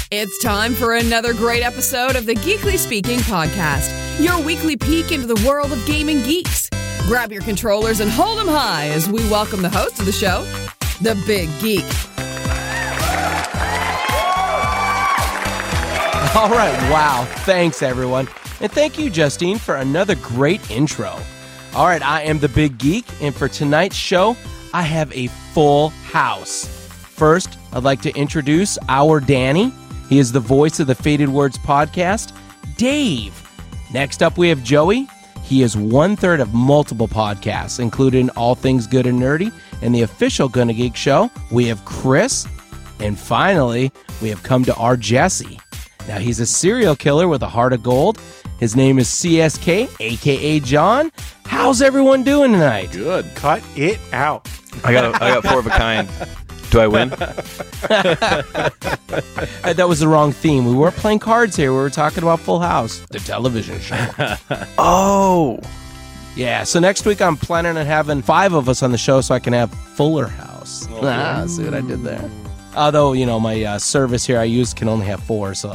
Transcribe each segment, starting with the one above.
It's time for another great episode of the Geekly Speaking Podcast, your weekly peek into the world of gaming geeks. Grab your controllers and hold them high as we welcome the host of the show, the Big Geek. All right, wow. Thanks, everyone. And thank you, Justine, for another great intro. All right, I am the Big Geek, and for tonight's show, I have a full house. First, I'd like to introduce our Danny. He is the voice of the Faded Words podcast, Dave. Next up, we have Joey. He is one-third of multiple podcasts, including All Things Good and Nerdy and the official Gonna Geek show. We have Chris. And finally, we have come to our Jesse. Now, he's a serial killer with a heart of gold. His name is CSK, a.k.a. John. How's everyone doing tonight? Good. Cut it out. I got four of a kind. Do I win? That was the wrong theme. We weren't playing cards here. We were talking about Full House, the television show. Oh. Yeah, so next week I'm planning on having 5 of us on the show so I can have Fuller House. See what I did there? Although, you know, my service here I use can only have 4, so...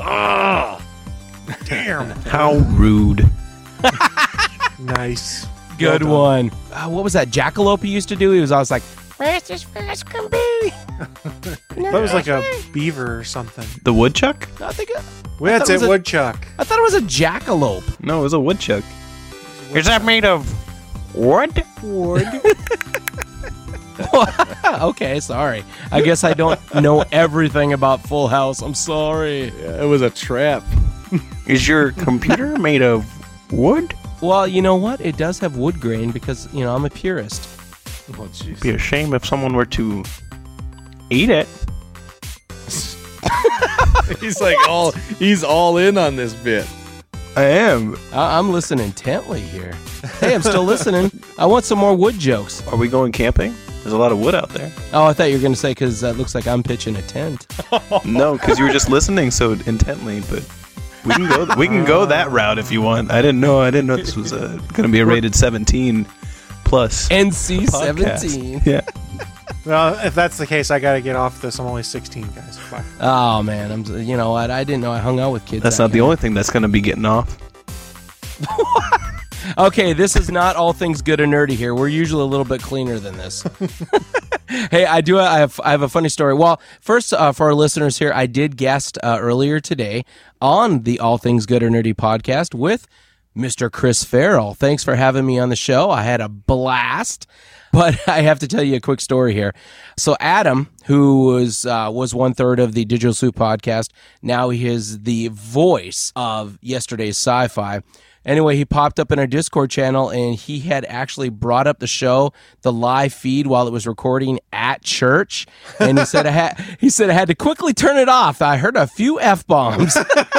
Damn. How rude. Nice. Good one. What was that Jackalope he used to do? He was always like, fast as fast can be. That was like a beaver or something. The woodchuck? I think Well, that's it, woodchuck. I thought it was a jackalope. No, it was a woodchuck. Is that made of wood? Wood. Okay, sorry. I guess I don't know everything about Full House. I'm sorry. Yeah, it was a trap. Is your computer made of wood? Well, you know what? It does have wood grain because, you know, I'm a purist. Oh, jeez. It'd be a shame if someone were to eat it. He's all in on this bit. I am. I'm listening intently here. Hey, I'm still listening. I want some more wood jokes. Are we going camping? There's a lot of wood out there. Oh, I thought you were going to say because it looks like I'm pitching a tent. No, because you were just listening so intently, but we can go that route if you want. I didn't know this was going to be a rated 17 plus NC-17. podcast. Yeah. Well, if that's the case, I got to get off this. I'm only 16, guys. Bye. Oh, man. You know what? I didn't know I hung out with kids. That's not the only thing that's going to be getting off. Okay, this is not All Things Good and Nerdy here. We're usually a little bit cleaner than this. Hey, I have a funny story. Well, first, for our listeners here, I did guest earlier today on the All Things Good or Nerdy podcast with Mr. Chris Farrell. Thanks for having me on the show. I had a blast. But I have to tell you a quick story here. So Adam, who was one-third of the Digital Soup podcast, now he is the voice of Yesterday's Sci-Fi. Anyway, he popped up in our Discord channel, and he had actually brought up the show, the live feed, while it was recording at church. And he said I had to quickly turn it off. I heard a few F-bombs.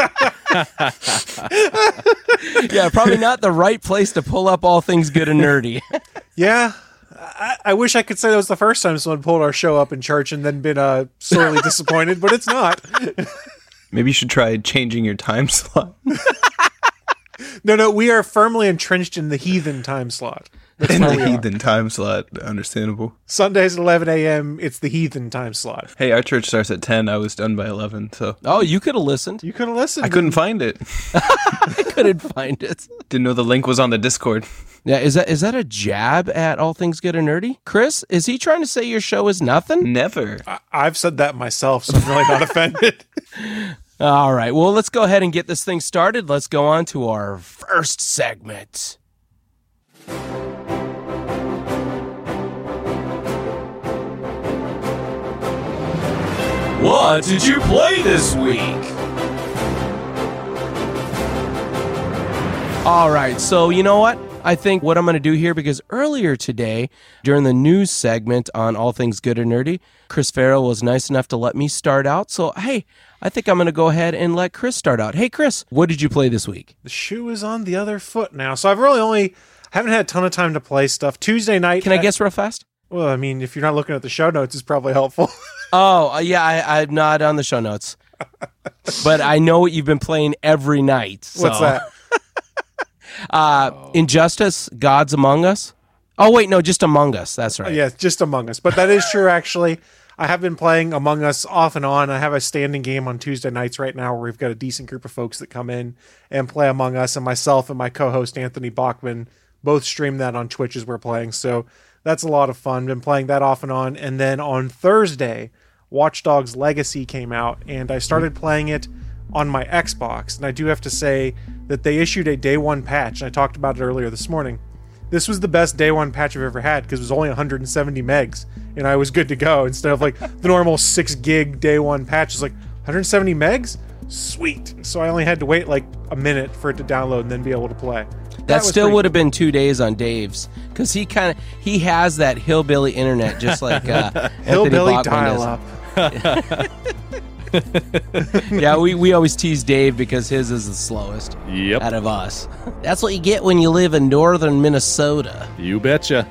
Yeah, probably not the right place to pull up All Things Good and Nerdy. Yeah. I wish I could say that was the first time someone pulled our show up in church and then been sorely disappointed, but it's not. Maybe you should try changing your time slot. No, we are firmly entrenched in the heathen time slot. That's In where the we are. heathen time slot. Understandable. Sundays at 11 a.m., it's the heathen time slot. Hey, our church starts at 10. I was done by 11, so Oh, you could have listened. You could have listened. I couldn't find it. I couldn't find it. Didn't know the link was on the Discord. Yeah, is that a jab at All Things Good and Nerdy? Chris, is he trying to say your show is nothing? Never. I've said that myself, so I'm really not offended. All right, well, let's go ahead and get this thing started. Let's go on to our first segment. What did you play this week? All right, so you know what? I think what I'm going to do here, because earlier today, during the news segment on All Things Good and Nerdy, Chris Farrell was nice enough to let me start out. So, hey, I think I'm going to go ahead and let Chris start out. Hey, Chris, what did you play this week? The shoe is on the other foot now, so I've really haven't had a ton of time to play stuff. Tuesday night. Can I guess real fast? Well, I mean, if you're not looking at the show notes, it's probably helpful. Oh, yeah, I'm not on the show notes. But I know what you've been playing every night. So. What's that? Injustice, Gods Among Us. Oh, wait, no, just Among Us. That's right. Yeah, just Among Us. But that is true, actually. I have been playing Among Us off and on. I have a standing game on Tuesday nights right now where we've got a decent group of folks that come in and play Among Us, and myself and my co-host Anthony Bachman both stream that on Twitch as we're playing. So that's a lot of fun. Been playing that off and on. And then on Thursday, Watch Dogs Legacy came out, and I started playing it on my Xbox. And I do have to say that they issued a day one patch, and I talked about it earlier this morning. This was the best day one patch I've ever had because it was only 170 megs, and I was good to go instead of like the normal 6 gig day one patch. It's like 170 megs? Sweet. So I only had to wait like a minute for it to download and then be able to play. That still would have been 2 days on Dave's because he has that hillbilly internet just like hillbilly Anthony dial Bachman up. Yeah, we always tease Dave because his is the slowest out of us. That's what you get when you live in northern Minnesota. You betcha.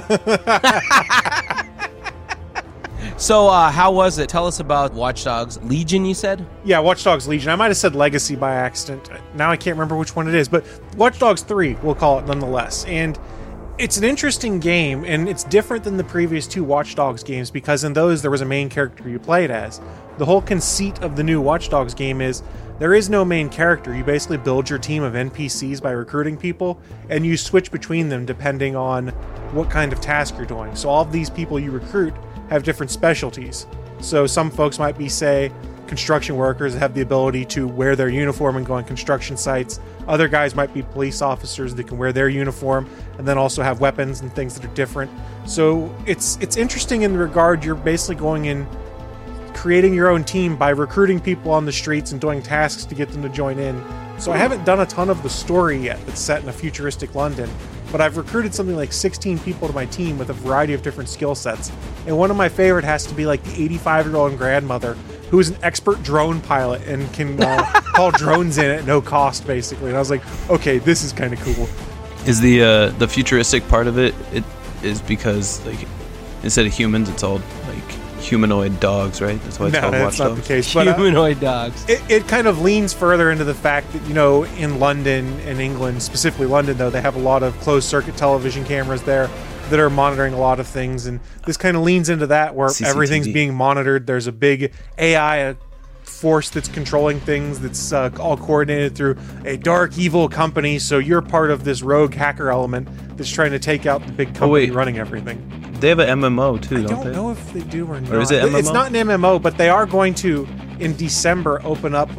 So how was it? Tell us about Watch Dogs Legion, you said? Yeah, Watch Dogs Legion. I might have said Legacy by accident. Now I can't remember which one it is, but Watch Dogs 3, we'll call it nonetheless. And it's an interesting game, and it's different than the previous 2 Watch Dogs games because in those there was a main character you played as. The whole conceit of the new Watch Dogs game is there is no main character. You basically build your team of NPCs by recruiting people, and you switch between them depending on what kind of task you're doing. So all of these people you recruit have different specialties. So some folks might be, say, construction workers that have the ability to wear their uniform and go on construction sites. Other guys might be police officers that can wear their uniform and then also have weapons and things that are different. So it's interesting in the regard you're basically going in creating your own team by recruiting people on the streets and doing tasks to get them to join in. So I haven't done a ton of the story yet that's set in a futuristic London, but I've recruited something like 16 people to my team with a variety of different skill sets. And one of my favorite has to be like the 85-year-old grandmother who is an expert drone pilot and can call drones in at no cost, basically. And I was like, okay, this is kind of cool. Is the futuristic part of it is because like instead of humans, it's all like humanoid dogs, right? That's why it's called Watch Dogs. That's not the case. But, humanoid dogs. It kind of leans further into the fact that, you know, in London and England, specifically London, though, they have a lot of closed-circuit television cameras there that are monitoring a lot of things. And this kind of leans into that where CCTV. Everything's being monitored. There's a big AI force that's controlling things that's all coordinated through a dark, evil company. So you're part of this rogue hacker element that's trying to take out the big company running everything. They have an MMO too, I don't they? don't know if they do or not. Or is it MMO? It's not an MMO, but they are going to, in December, open up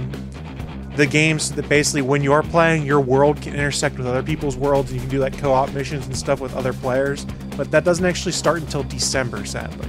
the games so that basically when you're playing, your world can intersect with other people's worlds, and you can do like co-op missions and stuff with other players. But that doesn't actually start until December, sadly.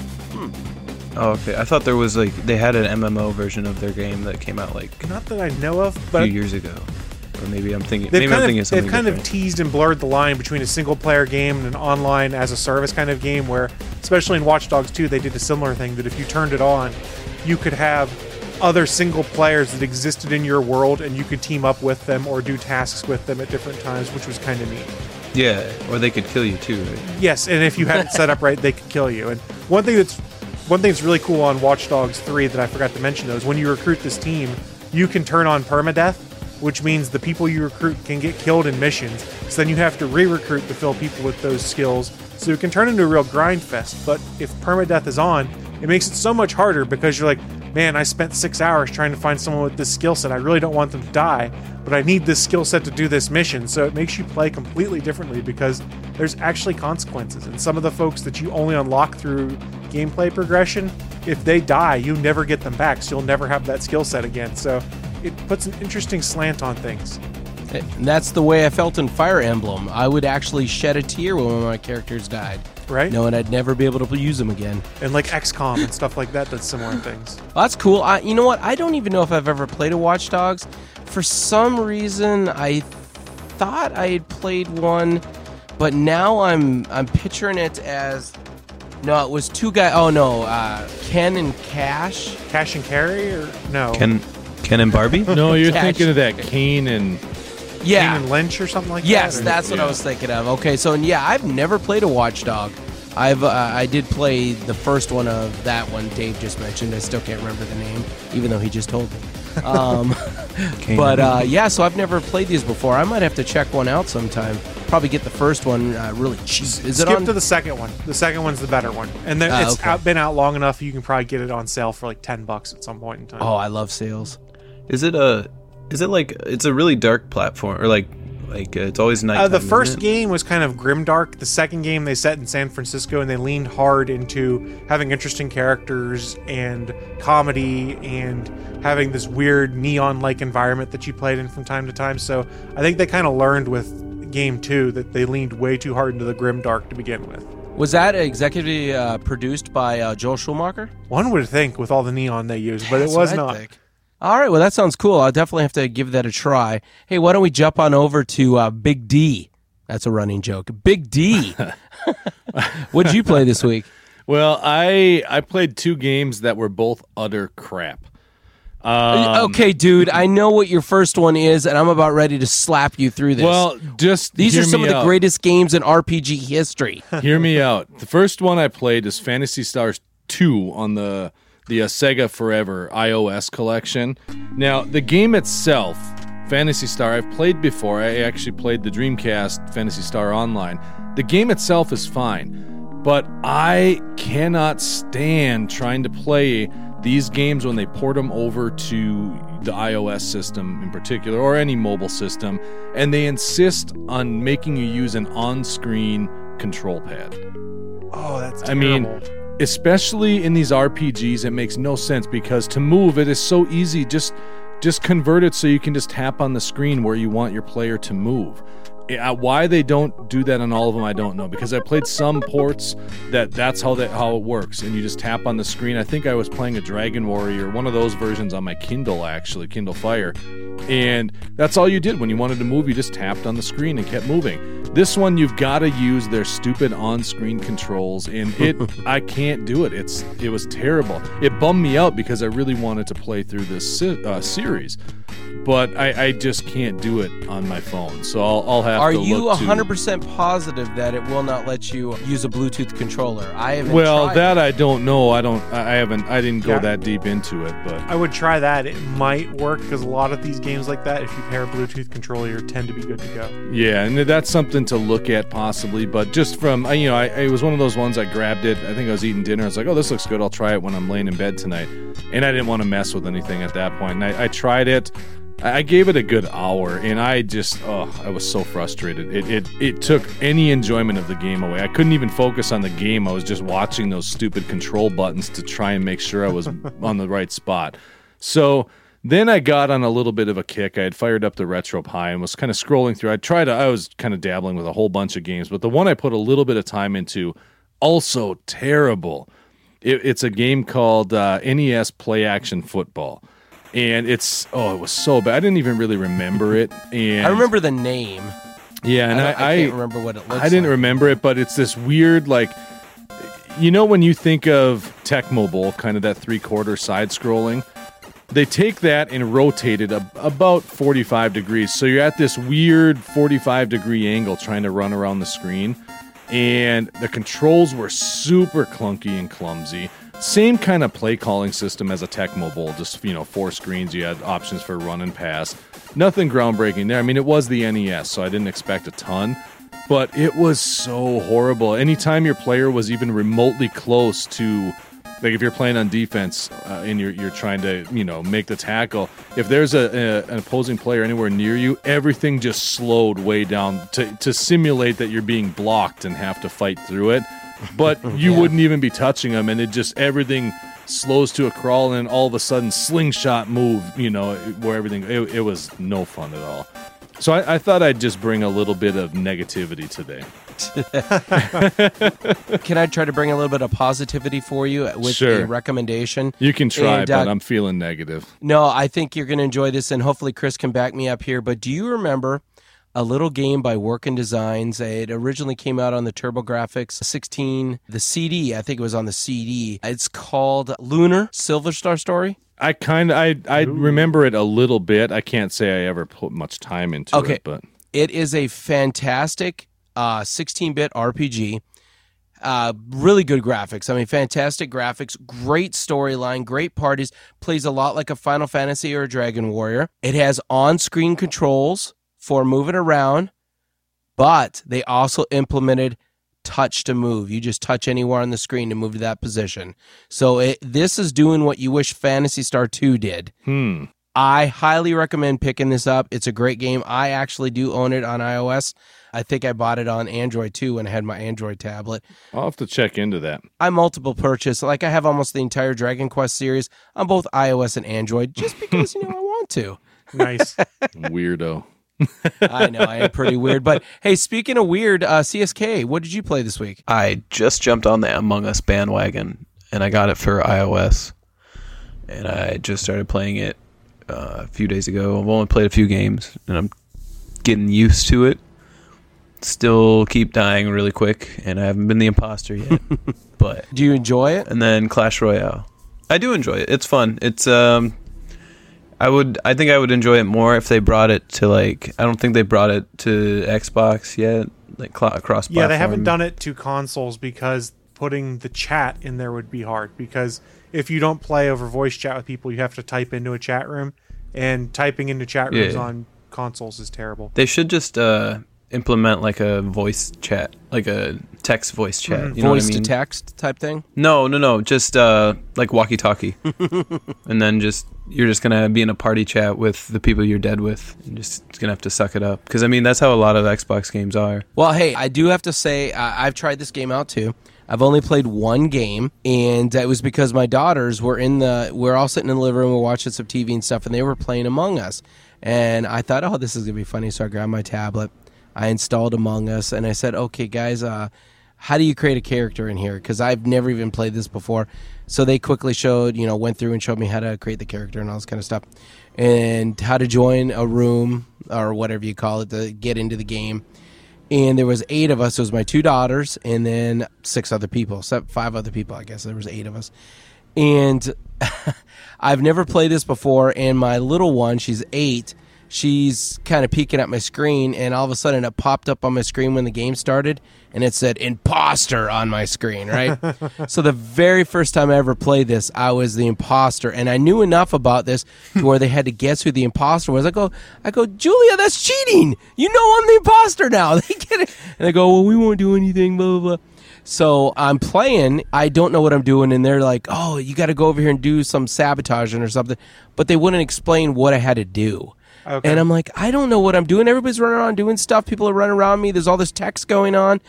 Oh, okay. I thought there was like they had an MMO version of their game that came out like Not that I know of, a but few years ago. Or maybe I'm thinking. they've Maybe I'm kind, thinking of, something they've kind of different. teased and blurred the line between a single-player game and an online as a service kind of game where, especially in Watch Dogs 2, they did a similar thing that if you turned it on, you could have other single players that existed in your world and you could team up with them or do tasks with them at different times, which was kind of neat. Yeah, or they could kill you too, right? Yes, and if you had it set up right, they could kill you. And one thing that's really cool on Watch Dogs 3 that I forgot to mention though is when you recruit this team, you can turn on permadeath, which means the people you recruit can get killed in missions. So then you have to re-recruit to fill people with those skills. So it can turn into a real grind fest. But if permadeath is on, it makes it so much harder because you're like, man, I spent 6 hours trying to find someone with this skill set. I really don't want them to die, but I need this skill set to do this mission. So it makes you play completely differently because there's actually consequences. And some of the folks that you only unlock through gameplay progression, if they die, you never get them back. So you'll never have that skill set again. So it puts an interesting slant on things. And that's the way I felt in Fire Emblem. I would actually shed a tear when one of my characters died, Right? knowing I'd never be able to use them again. And like XCOM and stuff like that does similar things. Well, that's cool. You know what? I don't even know if I've ever played a Watch Dogs. For some reason, I thought I had played one, but now I'm picturing it as no. It was two guys. Oh no, Ken and Cash. Cash and Carry or no? Ken and Barbie? No, you're Catch. thinking of that Kane and Yeah. Kane and Lynch or something like Yes, that? Or- that's what I was thinking of. Okay, so yeah, I've never played a Watch Dog. I did play the first one of that one Dave just mentioned. I still can't remember the name, even though he just told me. But yeah, so I've never played these before. I might have to check one out sometime. probably get the first one really cheap. Is it Skip on? to the second one. The second one's the better one, and then it's been out long enough. You can probably get it on sale for like $10 at some point in time. Oh, I love sales. Is it like it's a really dark platform, or like it's always night? The first game was kind of grimdark. The second game they set in San Francisco, and they leaned hard into having interesting characters and comedy and having this weird neon-like environment that you played in from time to time. So I think they kind of learned with game 2 that they leaned way too hard into the grimdark to begin with. Was that executively produced by Joel Schumacher? One would think with all the neon they used, but it was not. Think. All right, well, that sounds cool. I'll definitely have to give that a try. Hey, why don't we jump on over to Big D? That's a running joke. Big D. What did you play this week? Well, I played 2 games that were both utter crap. Okay, dude, I know what your first one is, and I'm about ready to slap you through this. Well, these are some of the greatest games in RPG history. Hear me out. The first one I played is Phantasy Stars 2 on the Sega Forever iOS collection. Now, the game itself, Phantasy Star, I've played before. I actually played the Dreamcast Phantasy Star Online. The game itself is fine, but I cannot stand trying to play these games when they port them over to the iOS system in particular, or any mobile system, and they insist on making you use an on-screen control pad. Oh, that's terrible. I mean, especially in these RPGs, it makes no sense, because to move it is so easy. Just convert it so you can just tap on the screen where you want your player to move. Why they don't do that on all of them, I don't know, because I played some ports that's how it works, and you just tap on the screen. I think I was playing a Dragon Warrior, one of those versions on my Kindle, actually, Kindle Fire, and that's all you did. When you wanted to move, you just tapped on the screen and kept moving. This one, you've got to use their stupid on-screen controls, and I can't do it. It was terrible. It bummed me out because I really wanted to play through this series, but I just can't do it on my phone. So I'll have Are to you look to... 100% positive that it will not let you use a Bluetooth controller? I haven't Well, tried that it. I don't know. I didn't go that deep into it, but I would try that. It might work, because a lot of these games like that, if you pair a Bluetooth controller, you tend to be good to go. yeah, and that's something to look at possibly. But just from it was one of those ones I grabbed it. I think I was eating dinner. I was like, oh, this looks good. I'll try it when I'm laying in bed tonight. And I didn't want to mess with anything at that point. And I tried it. I gave it a good hour, and I was so frustrated. It took any enjoyment of the game away. I couldn't even focus on the game. I was just watching those stupid control buttons to try and make sure I was on the right spot. So then I got on a little bit of a kick. I had fired up the RetroPie and was kind of scrolling through. I was kind of dabbling with a whole bunch of games, but the one I put a little bit of time into, also terrible. It's a game called NES Play Action Football. And it was so bad. I didn't even really remember it. And I remember the name. Yeah, and I can't remember what it looks like. I didn't remember it, but it's this weird, like, when you think of Tecmo Bowl, kind of that 3/4 side scrolling, they take that and rotate it about 45 degrees. So you're at this weird 45-degree angle trying to run around the screen. And the controls were super clunky and clumsy. Same kind of play calling system as a Tecmo Bowl, just 4 screens. You had options for run and pass. Nothing groundbreaking there. I mean, it was the NES, so I didn't expect a ton, but it was so horrible. Anytime your player was even remotely close to, like if you're playing on defense and you're trying to make the tackle, if there's an opposing player anywhere near you, everything just slowed way down to simulate that you're being blocked and have to fight through it. But you wouldn't even be touching them, and everything slows to a crawl, and all of a sudden slingshot move, where everything, it was no fun at all. So I thought I'd just bring a little bit of negativity today. Can I try to bring a little bit of positivity for you with a recommendation? You can try, but I'm feeling negative. No, I think you're going to enjoy this, and hopefully Chris can back me up here. But do you remember a little game by Working Designs? It originally came out on the TurboGrafx 16, the CD. I think it was on the CD. It's called Lunar Silver Star Story. I remember it a little bit. I can't say I ever put much time into it, but it is a fantastic 16-bit RPG. Really good graphics. I mean, fantastic graphics, great storyline, great parties. Plays a lot like a Final Fantasy or a Dragon Warrior. It has on-screen controls for moving around, but they also implemented touch to move. You just touch anywhere on the screen to move to that position. So this is doing what you wish Phantasy Star 2 did. I highly recommend picking this up. It's a great game. I actually do own it on iOS. I think I bought it on Android too when I had my Android tablet. I'll have to check into that. I multiple purchase. Like I have almost the entire Dragon Quest series on both iOS and Android just because, I want to. Nice. Weirdo. I know, I am pretty weird. But hey, speaking of weird, CSK, what did you play this week? I just jumped on the Among Us bandwagon, and I got it for iOS. And I just started playing it a few days ago. I've only played a few games, and I'm getting used to it. Still keep dying really quick, and I haven't been the imposter yet. But Do you enjoy it? and then Clash Royale. I do enjoy it. It's fun. It's I think I would enjoy it more if they brought it to I don't think they brought it to Xbox yet, cross-platform. Yeah, they haven't done it to consoles because putting the chat in there would be hard. Because if you don't play over voice chat with people, you have to type into a chat room, and typing into chat rooms on consoles is terrible. They should just implement a voice chat, like a text voice chat. You know Voice what I mean? to text type thing? No. Just like walkie-talkie, and then you're just gonna be in a party chat with the people you're dead with, and just gonna have to suck it up. Because that's how a lot of Xbox games are. Well, hey, I do have to say I've tried this game out too. I've only played one game, and it was because my daughters we're all sitting in the living room, we're watching some TV and stuff, and they were playing Among Us. And I thought, oh, this is going to be funny, so I grabbed my tablet. I installed Among Us, and I said, okay, guys, how do you create a character in here? Because I've never even played this before. So they quickly went through and showed me how to create the character and all this kind of stuff. And how to join a room, or whatever you call it, to get into the game. And there was 8 of us. It was my 2 daughters and then 5 other people, I guess. There was 8 of us. And I've never played this before. And my little one, she's 8, she's kind of peeking at my screen. And all of a sudden it popped up on my screen when the game started. And it said imposter on my screen, right? So the very first time I ever played this, I was the imposter. And I knew enough about this to where they had to guess who the imposter was. I go, Julia, that's cheating. You know I'm the imposter now. They get it. And they go, well, we won't do anything, blah, blah, blah. So I'm playing. I don't know what I'm doing. And they're like, oh, you got to go over here and do some sabotaging or something. But they wouldn't explain what I had to do. Okay. And I'm like, I don't know what I'm doing. Everybody's running around doing stuff. People are running around me. There's all this text going on.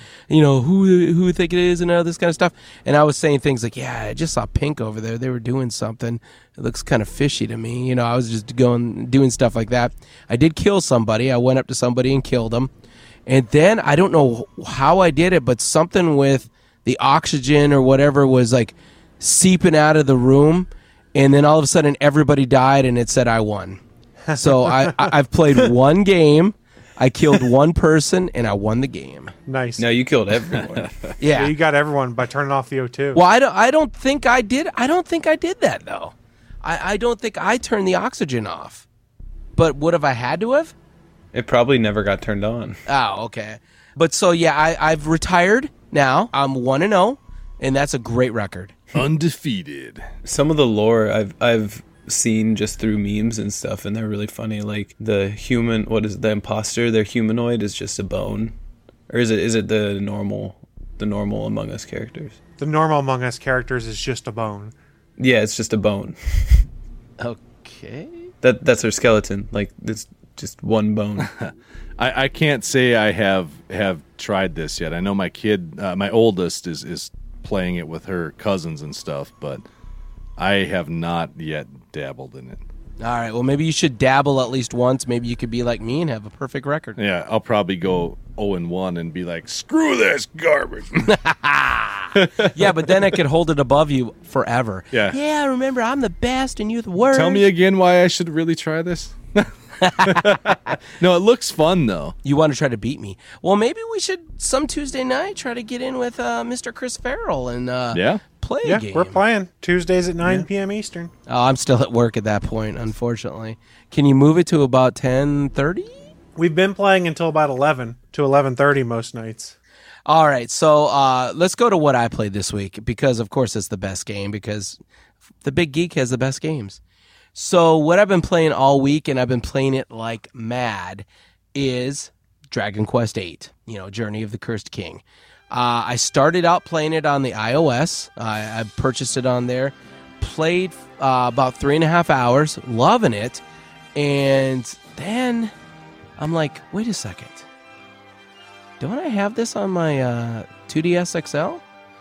Who I think it is and all this kind of stuff. And I was saying things like, yeah, I just saw Pink over there. They were doing something. It looks kind of fishy to me. I was just doing stuff like that. I did kill somebody. I went up to somebody and killed them. And then I don't know how I did it, but something with the oxygen or whatever was seeping out of the room. And then all of a sudden everybody died and it said I won. So I've played one game, I killed one person, and I won the game. Nice. No, you killed everyone. Yeah, you got everyone by turning off the O2. Well, I don't think I did. I don't think I did that though. I don't think I turned the oxygen off. But would have I had to have? It probably never got turned on. Oh, okay. But so yeah, I've retired now. I'm 1-0, and that's a great record. Undefeated. Some of the lore I've seen just through memes and stuff, and they're really funny. Like the human, what is it, the imposter? Their humanoid is just a bone, or is it the normal Among Us characters? The normal Among Us characters is just a bone. Yeah, it's just a bone. Okay. That's their skeleton. Like it's just one bone. I can't say I have tried this yet. I know my kid, my oldest, is playing it with her cousins and stuff, but I have not yet dabbled in it. All right. Well, maybe you should dabble at least once. Maybe you could be like me and have a perfect record. Yeah, I'll probably go 0-1 and be like, screw this garbage. Yeah, but then I could hold it above you forever. Yeah. Yeah, remember, I'm the best and you're the worst. Tell me again why I should really try this. No, it looks fun, though. You want to try to beat me. Well, maybe we should, some Tuesday night, try to get in with Mr. Chris Farrell and play a game. We're playing Tuesdays at 9 p.m. Eastern. Oh, I'm still at work at that point, unfortunately. Can you move it to about 10:30? We've been playing until about 11 to 11:30 most nights. All right, so let's go to what I played this week, because, of course, it's the best game, because the Big Geek has the best games. So what I've been playing all week, and I've been playing it like mad, is Dragon Quest VIII. Journey of the Cursed King. I started out playing it on the iOS. I purchased it on there, played about 3.5 hours, loving it, and then I'm like, wait a second. Don't I have this on my 2DS XL?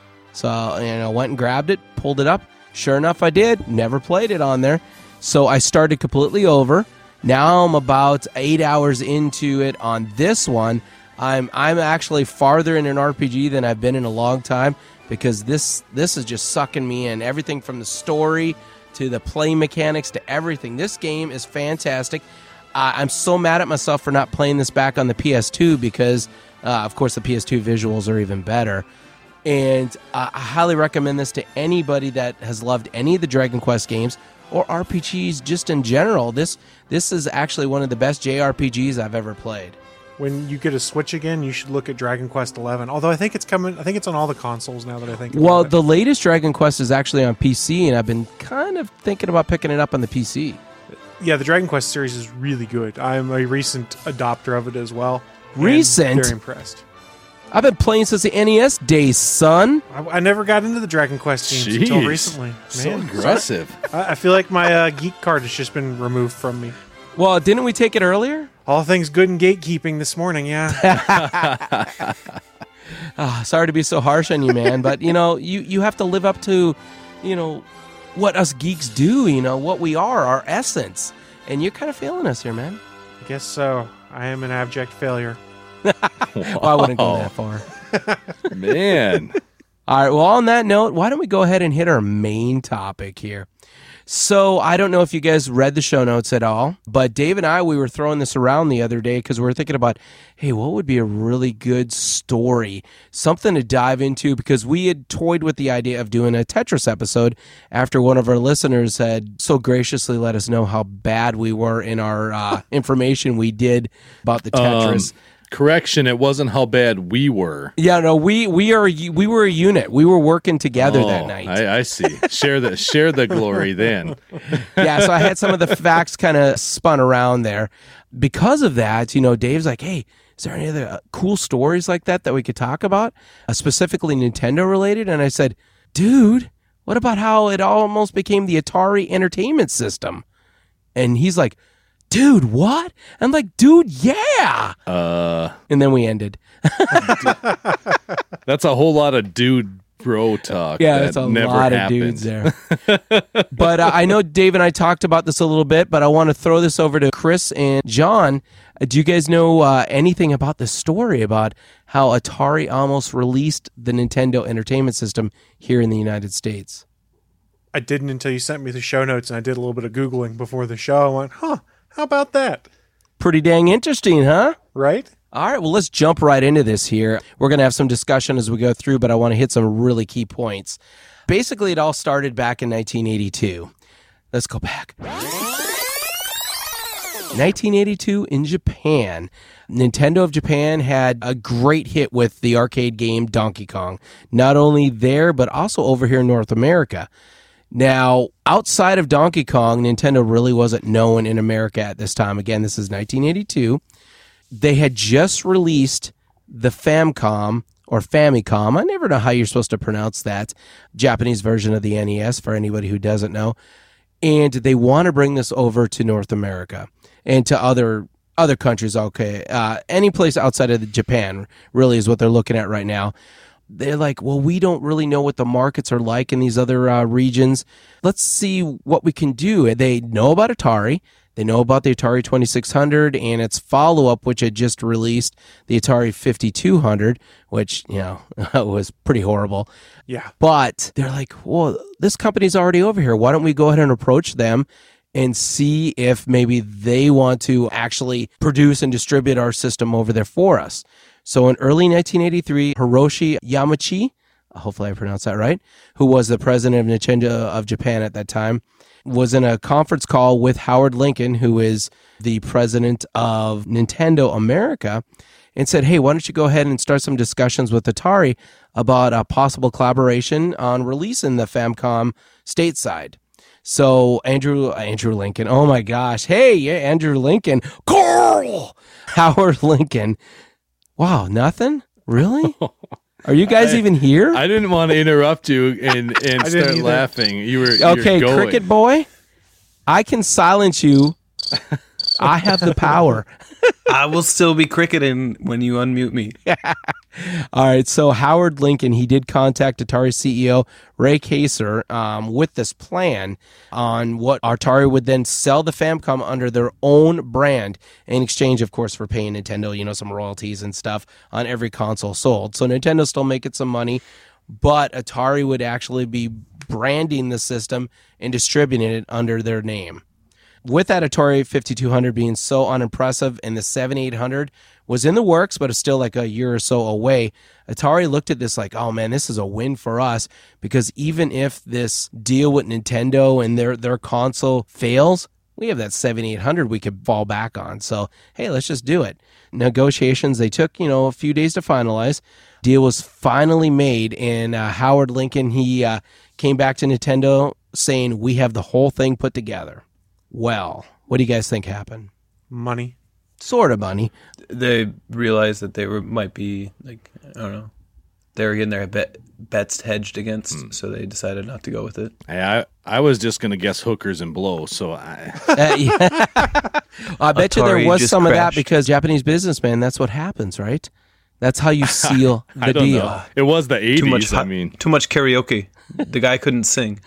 So, went and grabbed it, pulled it up. Sure enough, I did. Never played it on there. So I started completely over. Now I'm about 8 hours into it on this one. I'm actually farther in an RPG than I've been in a long time because this is just sucking me in. Everything from the story to the play mechanics to everything. This game is fantastic. I'm so mad at myself for not playing this back on the PS2 because, of course, the PS2 visuals are even better. And I highly recommend this to anybody that has loved any of the Dragon Quest games or RPGs just in general. This is actually one of the best JRPGs I've ever played. When you get a Switch again, you should look at Dragon Quest XI. Although I think it's coming. I think it's on all the consoles now that I think about Well, it. the latest Dragon Quest is actually on PC, and I've been kind of thinking about picking it up on the PC. Yeah, the Dragon Quest series is really good. I'm a recent adopter of it as well. and Recent? Very impressed. I've been playing since the NES days, son. I never got into the Dragon Quest games Jeez. until recently. So Man, aggressive. I feel like my geek card has just been removed from me. Well, didn't we take it earlier? All things good in gatekeeping this morning, yeah. Sorry to be so harsh on you, man, but you have to live up to, what us geeks do. What we are, our essence, and you're kind of failing us here, man. I guess so. I am an abject failure. Well, I wouldn't go that far. Man. All right. Well, on that note, why don't we go ahead and hit our main topic here? So I don't know if you guys read the show notes at all, but Dave and I, we were throwing this around the other day because we were thinking about, hey, what would be a really good story, something to dive into, because we had toyed with the idea of doing a Tetris episode after one of our listeners had so graciously let us know how bad we were in our information we did about the Tetris. Correction, it wasn't how bad we were. Yeah, no, we were a unit. We were working together that night. I see. Share the glory then. Yeah, so I had some of the facts kind of spun around there. Because of that, Dave's like, hey, is there any other cool stories like that we could talk about, specifically Nintendo related? And I said, dude, what about how it almost became the Atari Entertainment System? And he's like, dude, what? I'm like, dude, yeah. And then we ended. That's a whole lot of dude bro talk. Yeah, that that's a never lot happened. of dudes there. But I know Dave and I talked about this a little bit, but I want to throw this over to Chris and John. Do you guys know anything about the story about how Atari almost released the Nintendo Entertainment System here in the United States? I didn't until you sent me the show notes, and I did a little bit of Googling before the show. I went, how about that? Pretty dang interesting, huh? Right? All right, well, let's jump right into this here. We're going to have some discussion as we go through, but I want to hit some really key points. Basically, it all started back in 1982. Let's go back. 1982 in Japan. Nintendo of Japan had a great hit with the arcade game Donkey Kong. Not only there, but also over here in North America. Now, outside of Donkey Kong, Nintendo really wasn't known in America at this time. Again, this is 1982. They had just released the Famicom, or Famicom. I never know how you're supposed to pronounce that. Japanese version of the NES, for anybody who doesn't know. And they want to bring this over to North America and to other countries. Okay, any place outside of Japan really is what they're looking at right now. They're like, well, we don't really know what the markets are like in these other regions. Let's see what we can do. They know about Atari. They know about the Atari 2600 and its follow-up, which had just released, the Atari 5200, which, was pretty horrible. Yeah. But they're like, well, this company's already over here. Why don't we go ahead and approach them and see if maybe they want to actually produce and distribute our system over there for us? So in early 1983, Hiroshi Yamauchi, hopefully I pronounced that right, who was the president of Nintendo of Japan at that time, was in a conference call with Howard Lincoln, who is the president of Nintendo America, and said, hey, why don't you go ahead and start some discussions with Atari about a possible collaboration on releasing the Famicom stateside. So Andrew Lincoln, oh my gosh, hey, Andrew Lincoln, Carl! Howard Lincoln Wow, nothing? Really? Are you guys even here? I didn't want to interrupt you and start either. laughing. You were Okay, you were going. Cricket Boy, I can silence you. I have the power. I will still be cricketing when you unmute me. All right, so Howard Lincoln, he did contact Atari CEO Ray Kacer with this plan on what Atari would then sell the Famicom under their own brand in exchange, of course, for paying Nintendo, some royalties and stuff on every console sold. So Nintendo's still making some money, but Atari would actually be branding the system and distributing it under their name. With that Atari 5200 being so unimpressive and the 7800 was in the works, but it's still like a year or so away, Atari looked at this like, oh man, this is a win for us, because even if this deal with Nintendo and their console fails, we have that 7800 we could fall back on. So, hey, let's just do it. Negotiations, they took, a few days to finalize. Deal was finally made, and Howard Lincoln, he came back to Nintendo saying, we have the whole thing put together. Well, what do you guys think happened? Money. Sort of money. They realized that might be like, I don't know, they were getting their bets hedged against, so they decided not to go with it. Hey, I was just going to guess hookers and blow, so I... Yeah. I bet you there Atari was just some of that crashed. because Japanese businessman, that's what happens, right? That's how you seal the I don't deal. know. It was the 80s, Too much karaoke. The guy couldn't sing.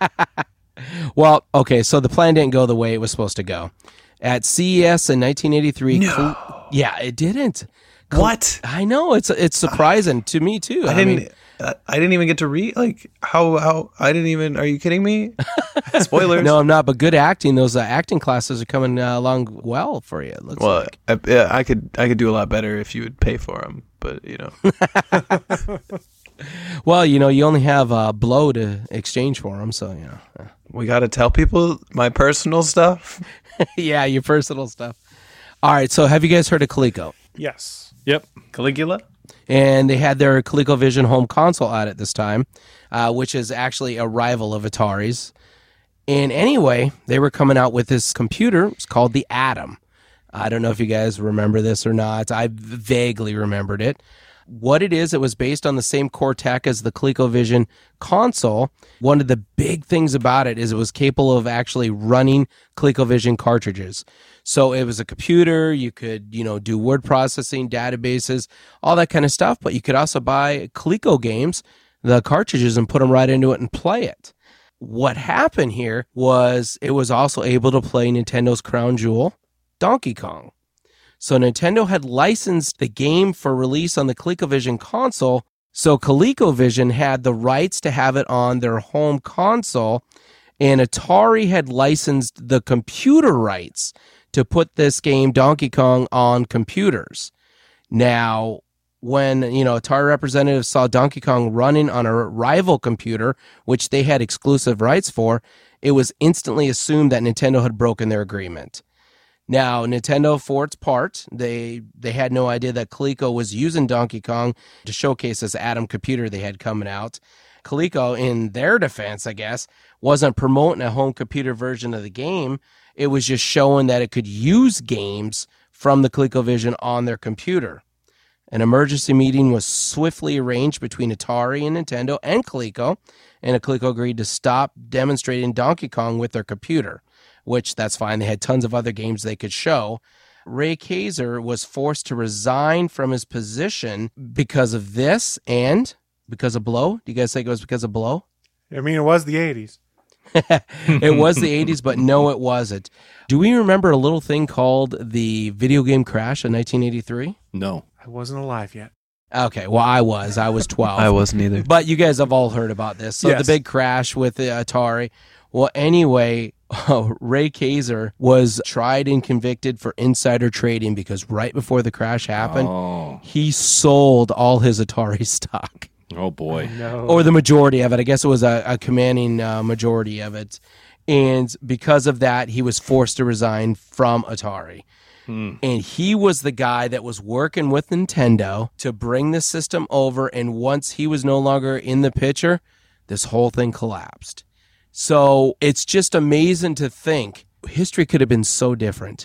Well, okay, so the plan didn't go the way it was supposed to go. At CES in 1983, yeah, it didn't. What? I know, it's surprising to me too. I didn't even get to read. Like how I didn't even. Are you kidding me? Spoilers. No, I'm not. But good acting. Those acting classes are coming along well for you. It looks Well, like. I could do a lot better if you would pay for them. But Well, you only have blow to exchange for them, so we got to tell people my personal stuff. yeah, your personal stuff. All right, so have you guys heard of Coleco? Yes. Yep. Caligula. And they had their ColecoVision home console out at this time, which is actually a rival of Atari's. And anyway, they were coming out with this computer. It's called the Atom. I don't know if you guys remember this or not. I vaguely remembered it. What it is, it was based on the same core tech as the ColecoVision console. One of the big things about it is it was capable of actually running ColecoVision cartridges. So it was a computer, you could, do word processing, databases, all that kind of stuff, but you could also buy Coleco games, the cartridges, and put them right into it and play it. What happened here was it was also able to play Nintendo's crown jewel, Donkey Kong. So Nintendo had licensed the game for release on the ColecoVision console, so ColecoVision had the rights to have it on their home console, and Atari had licensed the computer rights to put this game, Donkey Kong, on computers. Now, when, Atari representatives saw Donkey Kong running on a rival computer, which they had exclusive rights for, it was instantly assumed that Nintendo had broken their agreement. Now, Nintendo, for its part, they had no idea that Coleco was using Donkey Kong to showcase this Atom computer they had coming out. Coleco, in their defense, I guess, wasn't promoting a home computer version of the game. It was just showing that it could use games from the ColecoVision on their computer. An emergency meeting was swiftly arranged between Atari and Nintendo and Coleco, and Coleco agreed to stop demonstrating Donkey Kong with their computer, which that's fine. They had tons of other games they could show. Ray Kacer was forced to resign from his position because of this and because of blow. Do you guys think it was because of blow? I mean, it was the 80s. It was the 80s, but no, it wasn't. Do we remember a little thing called the video game crash in 1983? No. I wasn't alive yet. Okay, well, I was 12. I wasn't either. But you guys have all heard about this. So Yes. the big crash with the Atari. Well, anyway, Ray Kacer was tried and convicted for insider trading because right before the crash happened, he sold all his Atari stock. Oh, boy. No. Or the majority of it. I guess it was a commanding majority of it. And because of that, he was forced to resign from Atari. And he was the guy that was working with Nintendo to bring the system over. And once he was no longer in the picture, this whole thing collapsed. So it's just amazing to think history could have been so different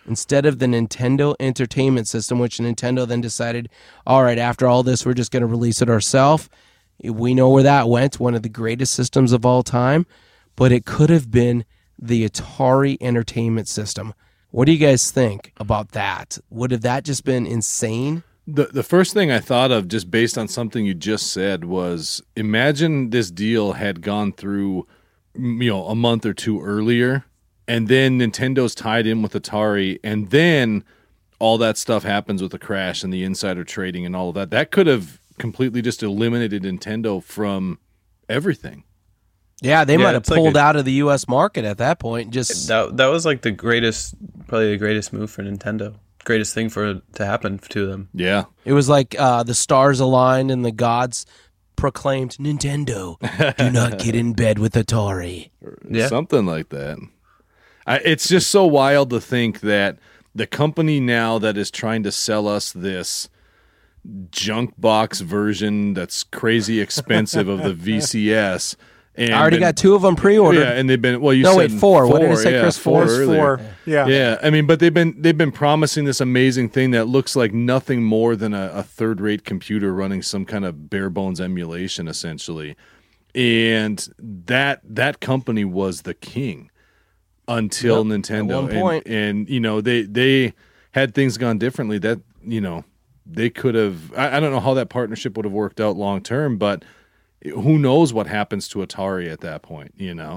instead of the Nintendo Entertainment System, which Nintendo then decided, all right, after all this, we're just going to release it ourselves. We know where that went, one of the greatest systems of all time, but it could have been the Atari Entertainment System. What do you guys think about that? Would have that just been insane? The first thing I thought of, just based on something you just said, was imagine this deal had gone through, a month or two earlier, and then Nintendo's tied in with Atari, and then all that stuff happens with the crash and the insider trading and all of that. That could have completely just eliminated Nintendo from everything. Yeah, they might have pulled out of the U.S. market at that point. That was like probably the greatest move for Nintendo. Greatest thing for it to happen to them. Yeah. It was like the stars aligned and the gods proclaimed, Nintendo, do not get in bed with Atari. Yeah. Something like that. It's just so wild to think that the company now that is trying to sell us this junk box version that's crazy expensive of the VCS. And I already got 2 of them pre-ordered. Yeah, and they've been 4. What did I say, Chris? 4. 4. Yeah. Yeah. I mean, but they've been promising this amazing thing that looks like nothing more than a third-rate computer running some kind of bare bones emulation, essentially. And that company was the king until Nintendo. At one point. And they had things gone differently, that they could have. I don't know how that partnership would have worked out long term, but who knows what happens to Atari at that point,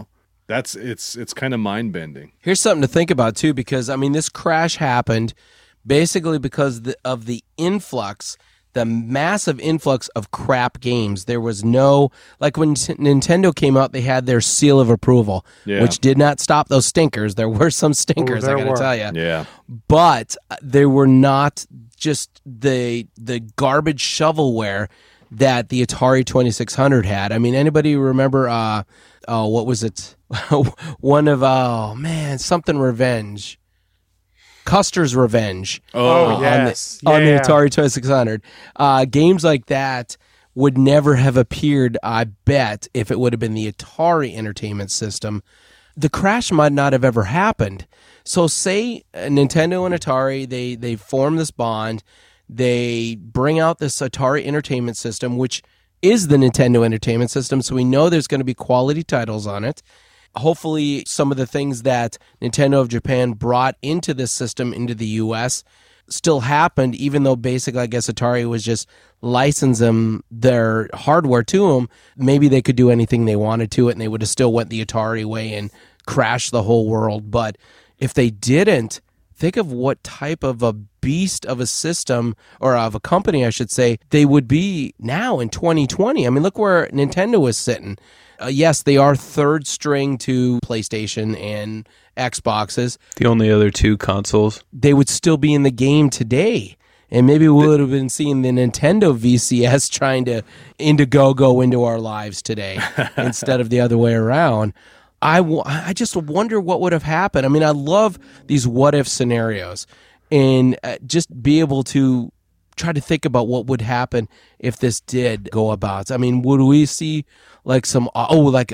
It's kind of mind-bending. Here's something to think about, too, because, this crash happened basically because of the influx, the massive influx of crap games. There was no... Like, when Nintendo came out, they had their seal of approval, which did not stop those stinkers. There were some stinkers, I got to tell you. Yeah. But they were not just the garbage shovelware that the Atari 2600 had. Anybody remember, what was it? One of, something Revenge. Custer's Revenge. Yes. On the Atari 2600. Games like that would never have appeared, I bet, if it would have been the Atari Entertainment System. The crash might not have ever happened. So say Nintendo and Atari, they form this bond. They bring out this Atari Entertainment System, which is the Nintendo Entertainment System, so we know there's going to be quality titles on it. Hopefully, some of the things that Nintendo of Japan brought into this system into the U.S. still happened, even though basically, I guess, Atari was just licensing their hardware to them. Maybe they could do anything they wanted to it, and they would have still went the Atari way and crashed the whole world. But if they didn't, think of what type of a beast of a system, or of a company, I should say, they would be now in 2020. Look where Nintendo is sitting. Yes, they are third string to PlayStation and Xboxes. The only other 2 consoles. They would still be in the game today. And maybe we would have been seeing the Nintendo VCS trying to Indiegogo into our lives today instead of the other way around. I just wonder what would have happened. I love these what-if scenarios, and just be able to try to think about what would happen if this did go about. Would we see like some great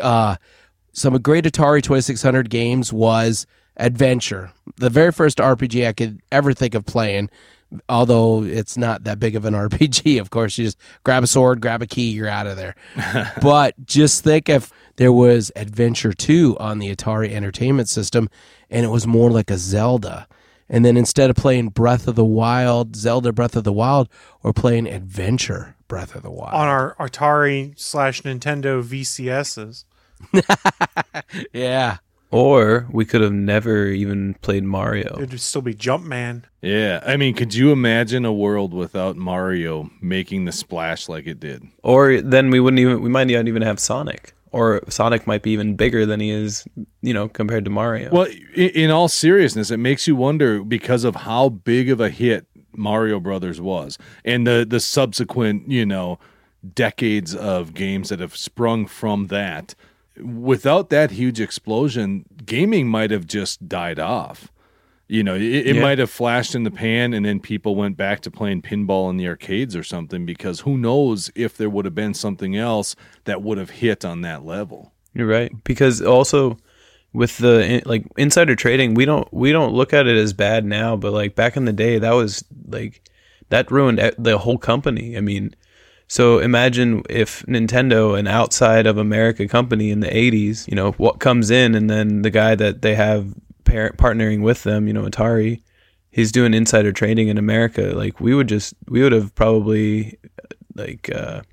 Atari 2600 games was Adventure, the very first RPG I could ever think of playing, although it's not that big of an RPG. Of course, you just grab a sword, grab a key, you're out of there. But just think if there was Adventure 2 on the Atari Entertainment System, and it was more like a Zelda. And then instead of playing Zelda Breath of the Wild, we're playing Adventure Breath of the Wild. On our Atari/Nintendo VCSs. Yeah. Or we could have never even played Mario. It would still be Jumpman. Yeah. Could you imagine a world without Mario making the splash like it did? Or then we might not even have Sonic. Or Sonic might be even bigger than he is, compared to Mario. Well, in all seriousness, it makes you wonder, because of how big of a hit Mario Brothers was, and the subsequent, decades of games that have sprung from that. Without that huge explosion, gaming might have just died off. It might have flashed in the pan, and then people went back to playing pinball in the arcades or something, because who knows if there would have been something else that would have hit on that level. You're right. Because also, with the like insider trading, we don't look at it as bad now, but like back in the day, that was like that ruined the whole company. I mean, so imagine if Nintendo, an outside of America company in the 80s, what comes in, and then the guy that they have partnering with them, Atari, he's doing insider trading in America. Like we would have probably like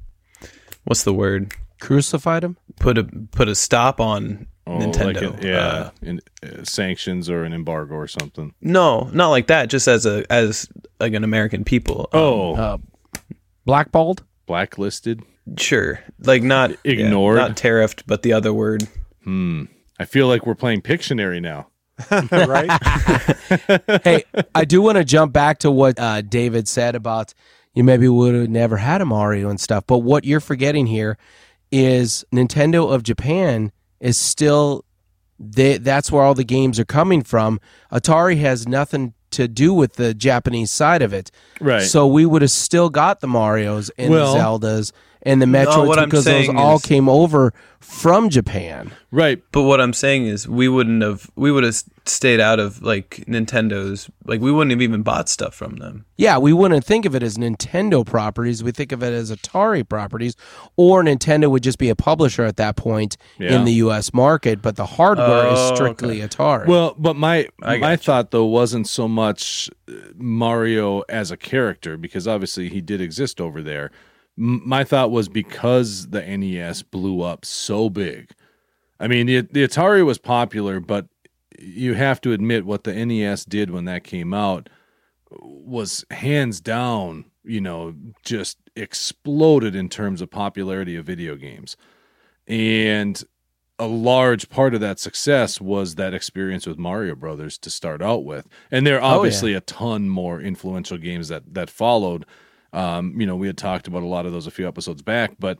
what's the word? Crucified him? Put a stop on Nintendo. Like sanctions or an embargo or something. No, not like that. Just as like an American people. Blackballed? Blacklisted? Sure. Like not ignored, not tariffed, but the other word. I feel like we're playing Pictionary now. Right? Hey, I do want to jump back to what David said about you maybe would have never had a Mario and stuff. But what you're forgetting here is Nintendo of Japan is still, that's where all the games are coming from. Atari has nothing to do with the Japanese side of it. Right. So we would have still got the Marios and the Zeldas and the Metroids because those all came over from Japan. Right. But what I'm saying is we would have stayed out of like Nintendo's, like we wouldn't have even bought stuff from them. Yeah, we wouldn't think of it as Nintendo properties. We think of it as Atari properties, or Nintendo would just be a publisher at that point in the U.S. market, but the hardware is strictly Atari. Well, but my thought, though, wasn't so much Mario as a character, because obviously he did exist over there. My thought was because the NES blew up so big. I mean, the Atari was popular, but you have to admit what the NES did when that came out was hands down, just exploded in terms of popularity of video games. And a large part of that success was that experience with Mario Brothers to start out with. And there are obviously a ton more influential games that followed. We had talked about a lot of those a few episodes back, but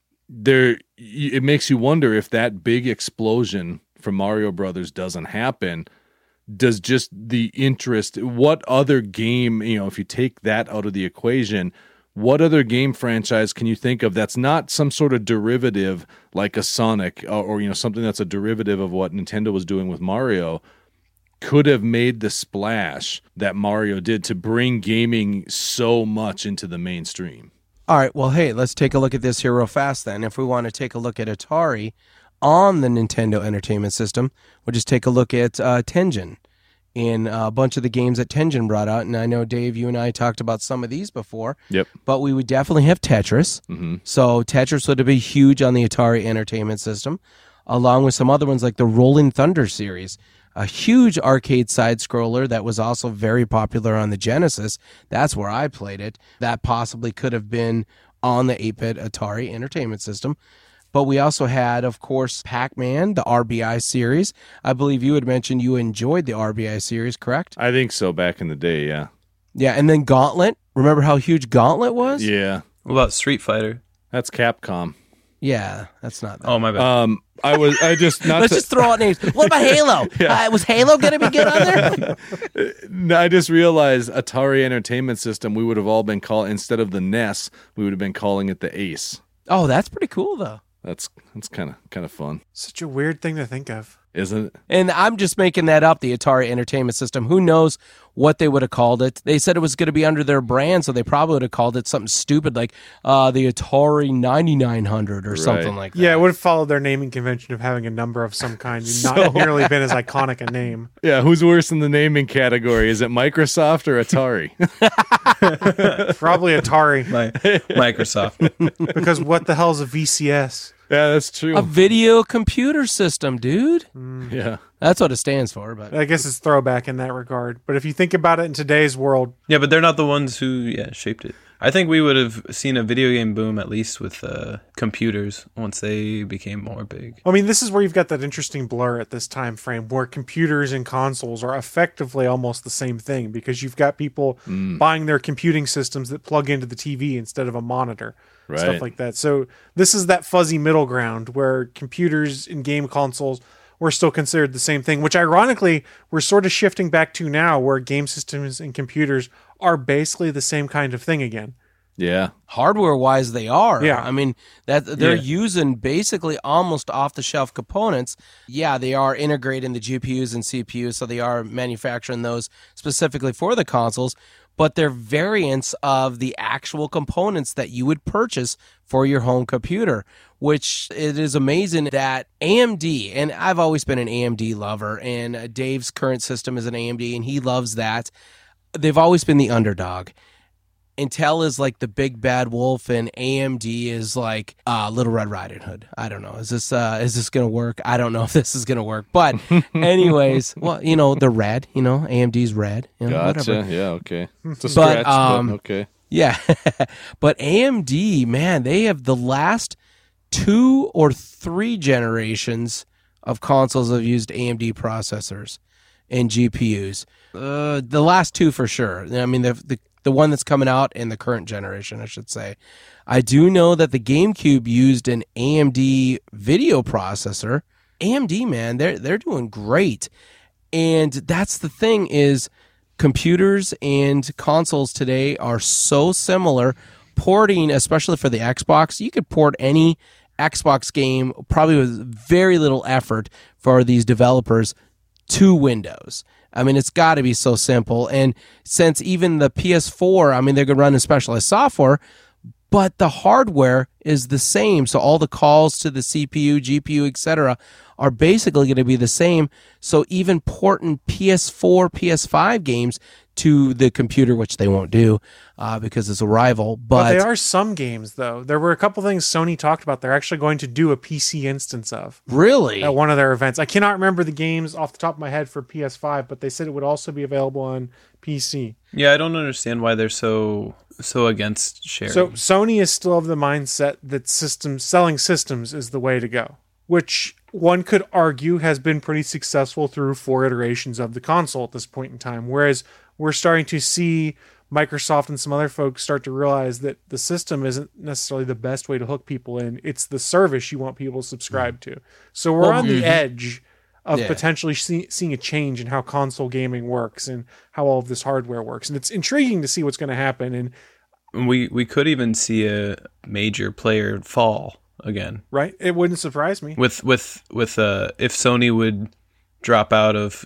it makes you wonder if that big explosion from Mario Brothers doesn't happen, does just the interest, what other game, if you take that out of the equation, what other game franchise can you think of that's not some sort of derivative like a Sonic or something that's a derivative of what Nintendo was doing with Mario, could have made the splash that Mario did to bring gaming so much into the mainstream? All right, well, hey, let's take a look at this here real fast then. If we want to take a look at Atari on the Nintendo Entertainment System, we'll just take a look at Tengen in a bunch of the games that Tengen brought out. And I know, Dave, you and I talked about some of these before. Yep. But we would definitely have Tetris. Mm-hmm. So Tetris would have been huge on the Atari Entertainment System, along with some other ones like the Rolling Thunder series, a huge arcade side-scroller that was also very popular on the Genesis. That's where I played it. That possibly could have been on the 8-bit Atari Entertainment System. But we also had, of course, Pac-Man, the RBI series. I believe you had mentioned you enjoyed the RBI series, correct? I think so, back in the day, yeah. Yeah, and then Gauntlet. Remember how huge Gauntlet was? Yeah. What about Street Fighter? That's Capcom. Yeah, that's not that. Oh, my bad. Let's just throw out names. What about Halo? Was Halo going to be good on there? I just realized Atari Entertainment System, we would have all been calling, instead of the NES, we would have been calling it the Ace. Oh, that's pretty cool, though. That's kind of fun. Such a weird thing to think of. Isn't it? And I'm just making that up, the Atari Entertainment System. Who knows what they would have called it? They said it was going to be under their brand, so they probably would have called it something stupid like the Atari 9900 or something like that. Yeah, it would have followed their naming convention of having a number of some kind and not nearly been as iconic a name. Yeah, who's worse in the naming category? Is it Microsoft or Atari? Probably Atari. Microsoft. Because what the hell is a VCS? Yeah, that's true. A video computer system, dude. Yeah. That's what it stands for. But I guess it's throwback in that regard. But if you think about it in today's world. Yeah, but they're not the ones who shaped it. I think we would have seen a video game boom at least with computers once they became more big. I mean, this is where you've got that interesting blur at this time frame where computers and consoles are effectively almost the same thing because you've got people buying their computing systems that plug into the TV instead of a monitor. Right. Stuff like that. So this is that fuzzy middle ground where computers and game consoles were still considered the same thing, which ironically we're sort of shifting back to now where game systems and computers are basically the same kind of thing again. Yeah. Hardware wise, they are. Yeah. I mean, that they're Yeah. using basically almost off the shelf components. Yeah, they are integrating the GPUs and CPUs, so they are manufacturing those specifically for the consoles, but they're variants of the actual components that you would purchase for your home computer, which it is amazing that AMD, and I've always been an AMD lover, and Dave's current system is an AMD, and he loves that. They've always been the underdog. Intel is like the big bad wolf, and AMD is like Little Red Riding Hood. I don't know. Is this going to work? I don't know if this is going to work. But anyways, well, they're red. AMD's red. Gotcha. Whatever. Yeah, okay. It's a stretch, but okay. Yeah. But AMD, man, they have the last 2 or 3 generations of consoles have used AMD processors and GPUs. The last 2 for sure. I mean, the one that's coming out in the current generation, I should say. I do know that the GameCube used an AMD video processor. AMD, man, they're doing great. And that's the thing is computers and consoles today are so similar. Porting, especially for the Xbox, you could port any Xbox game probably with very little effort for these developers to Windows. I mean, it's got to be so simple. And since even the PS4, I mean, they're going to run in specialized software, but the hardware is the same. So all the calls to the CPU, GPU, etc., are basically going to be the same. So even porting PS4, PS5 games to the computer, which they won't do because it's a rival. But there are some games, though. There were a couple things Sony talked about they're actually going to do a PC instance of. Really? At one of their events. I cannot remember the games off the top of my head for PS5, but they said it would also be available on PC. Yeah, I don't understand why they're so against sharing. So Sony is still of the mindset that selling systems is the way to go, which one could argue has been pretty successful through 4 iterations of the console at this point in time, whereas we're starting to see Microsoft and some other folks start to realize that the system isn't necessarily the best way to hook people in. It's the service you want people to subscribe to. So we're on the edge of potentially seeing a change in how console gaming works and how all of this hardware works. And it's intriguing to see what's going to happen. And we could even see a major player fall again. Right? It wouldn't surprise me. With if Sony would drop out of,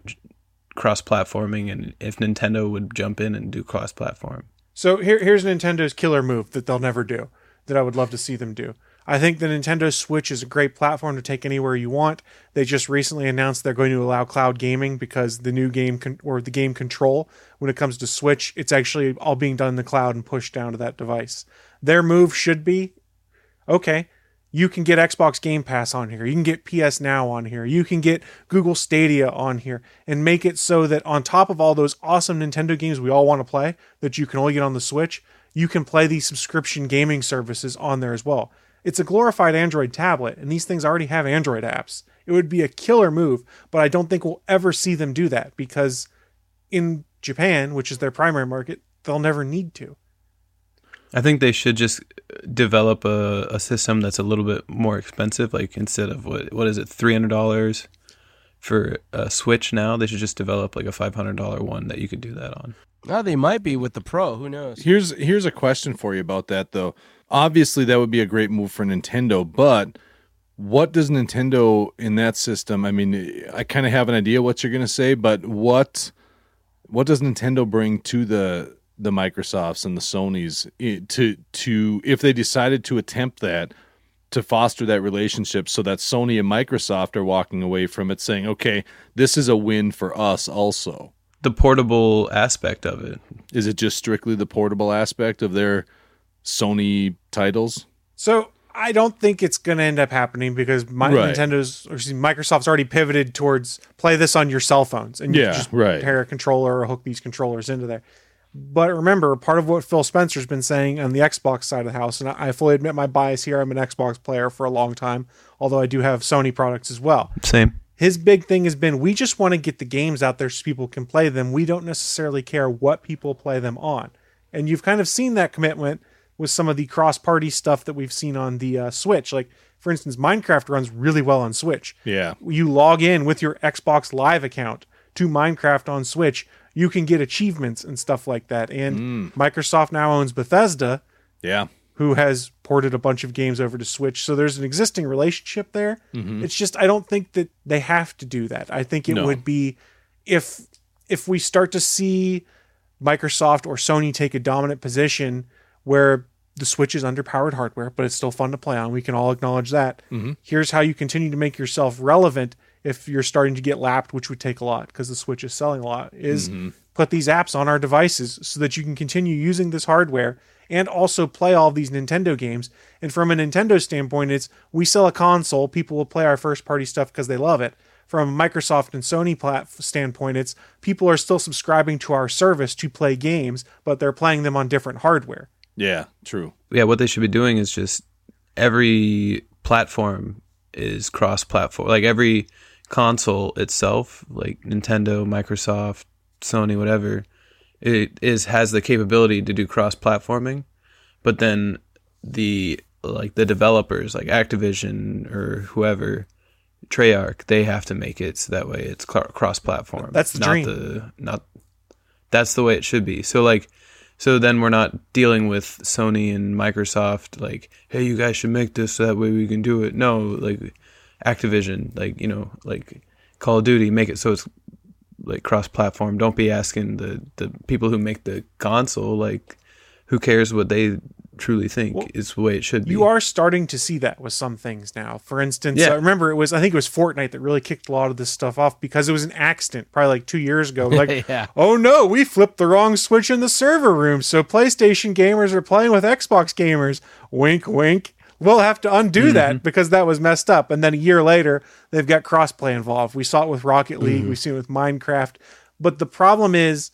cross-platforming, and if Nintendo would jump in and do cross-platform. So here's Nintendo's killer move that they'll never do, that I would love to see them do. I think the Nintendo Switch is a great platform to take anywhere you want. They just recently announced they're going to allow cloud gaming because the new game or the game Control, when it comes to Switch, it's actually all being done in the cloud and pushed down to that device. Their move should be, okay, you can get Xbox Game Pass on here. You can get PS Now on here. You can get Google Stadia on here and make it so that on top of all those awesome Nintendo games we all want to play that you can only get on the Switch, you can play these subscription gaming services on there as well. It's a glorified Android tablet, and these things already have Android apps. It would be a killer move, but I don't think we'll ever see them do that because in Japan, which is their primary market, they'll never need to. I think they should just develop a system that's a little bit more expensive. Like instead of what is it, $300 for a Switch now, they should just develop like a $500 one that you could do that on. Oh, they might be with the Pro. Who knows? Here's a question for you about that, though. Obviously, that would be a great move for Nintendo, but what does Nintendo in that system? I mean, I kind of have an idea what you're going to say, but what does Nintendo bring to the Microsofts and the Sonys to if they decided to attempt that, to foster that relationship so that Sony and Microsoft are walking away from it saying, okay, this is a win for us also? The portable aspect of it. Is it just strictly the portable aspect of their Sony titles? So I don't think it's going to end up happening because Microsoft's already pivoted towards play this on your cell phones and you can just pair a controller or hook these controllers into there. But remember, part of what Phil Spencer's been saying on the Xbox side of the house, and I fully admit my bias here, I'm an Xbox player for a long time, although I do have Sony products as well. Same. His big thing has been, we just want to get the games out there so people can play them. We don't necessarily care what people play them on. And you've kind of seen that commitment with some of the cross-party stuff that we've seen on the Switch. Like, for instance, Minecraft runs really well on Switch. Yeah. You log in with your Xbox Live account to Minecraft on Switch. you can get achievements and stuff like that. And Microsoft now owns Bethesda, Yeah. who has ported a bunch of games over to Switch. So there's an existing relationship there. It's just, I don't think that they have to do that. I think it would be if we start to see Microsoft or Sony take a dominant position where the Switch is underpowered hardware, but it's still fun to play on. We can all acknowledge that. Here's how you continue to make yourself relevant if you're starting to get lapped, which would take a lot because the Switch is selling a lot, is put these apps on our devices so that you can continue using this hardware and also play all of these Nintendo games. And from a Nintendo standpoint, it's we sell a console, people will play our first party stuff because they love it. From a Microsoft and Sony standpoint, it's people are still subscribing to our service to play games, but they're playing them on different hardware. Yeah, true. Yeah, what they should be doing is just every platform is cross-platform. Like every console itself, like Nintendo, Microsoft, Sony, whatever, has the capability to do cross-platforming, but then the developers, like Activision or whoever, Treyarch, they have to make it so that way it's cross-platform. That's the dream. That's the way it should be. So then we're not dealing with Sony and Microsoft like, hey, you guys should make this so that way we can do it. No, like Activision, like Call of Duty, make it so it's like cross-platform. Don't be asking the people who make the console, like, who cares what they truly think is the way it should be. You are starting to see that with some things now. For instance, I remember I think it was Fortnite that really kicked a lot of this stuff off because it was an accident probably like 2 years ago. Like, oh no, we flipped the wrong switch in the server room. So PlayStation gamers are playing with Xbox gamers. Wink, wink. We'll have to undo that because that was messed up. And then a year later, they've got crossplay involved. We saw it with Rocket League. We've seen it with Minecraft. But the problem is,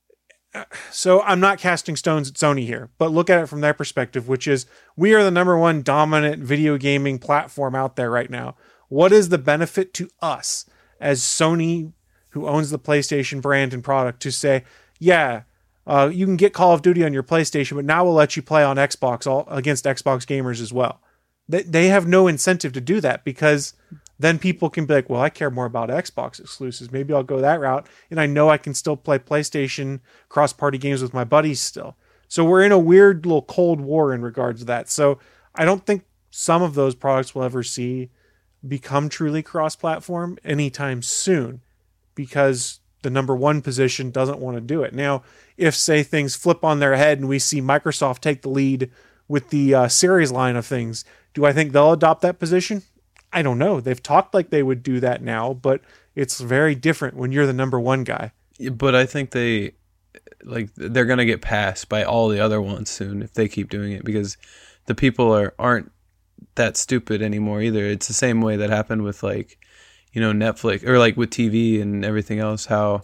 so I'm not casting stones at Sony here, but look at it from their perspective, which is we are the number one dominant video gaming platform out there right now. What is the benefit to us as Sony, who owns the PlayStation brand and product, to say, yeah, you can get Call of Duty on your PlayStation, but now we'll let you play on Xbox against Xbox gamers as well. They have no incentive to do that because then people can be like, well, I care more about Xbox exclusives. Maybe I'll go that route. And I know I can still play PlayStation cross-party games with my buddies still. So we're in a weird little cold war in regards to that. So I don't think some of those products will ever become truly cross-platform anytime soon because the number one position doesn't want to do it. Now, if, say, things flip on their head and we see Microsoft take the lead with the series line of things, do I think they'll adopt that position? I don't know. They've talked like they would do that now, but it's very different when you're the number one guy. But I think they're going to get passed by all the other ones soon if they keep doing it because the people aren't that stupid anymore either. It's the same way that happened with Netflix or like with TV and everything else, not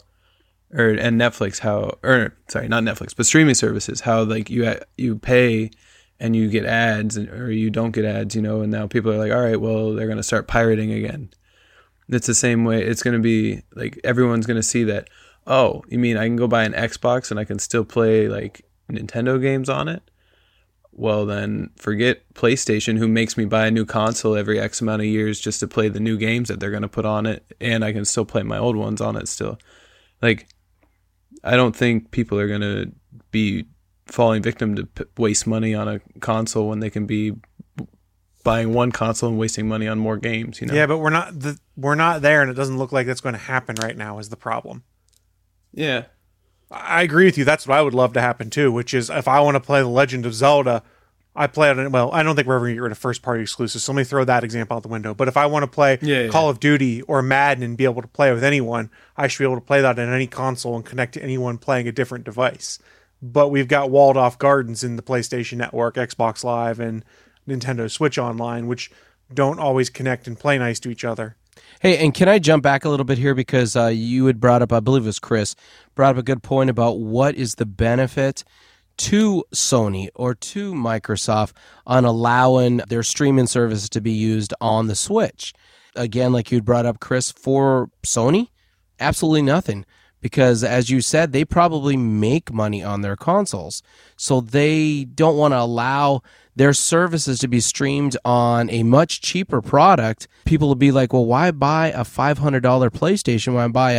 Netflix, but streaming services, how like you pay and you get ads or you don't get ads, and now people are like, all right, well, they're going to start pirating again. It's the same way. It's going to be like everyone's going to see that, oh, you mean I can go buy an Xbox and I can still play like Nintendo games on it? Well, then forget PlayStation, who makes me buy a new console every X amount of years just to play the new games that they're going to put on it, and I can still play my old ones on it still. Like, I don't think people are going to be falling victim to waste money on a console when they can be buying one console and wasting money on more games. Yeah, but we're not there, and it doesn't look like that's going to happen right now. Is the problem? Yeah. I agree with you. That's what I would love to happen too, which is if I want to play The Legend of Zelda, I play it. Well, I don't think we're ever going to get rid of first-party exclusives, so let me throw that example out the window. But if I want to play Call of Duty or Madden and be able to play with anyone, I should be able to play that on any console and connect to anyone playing a different device. But we've got walled-off gardens in the PlayStation Network, Xbox Live, and Nintendo Switch Online, which don't always connect and play nice to each other. Hey, and can I jump back a little bit here because you had brought up, I believe it was Chris, brought up a good point about what is the benefit to Sony or to Microsoft on allowing their streaming services to be used on the Switch. Again, like you'd brought up, Chris, for Sony, absolutely nothing. Because, as you said, they probably make money on their consoles. So they don't want to allow their services to be streamed on a much cheaper product. People will be like, well, why buy a $500 PlayStation when I buy a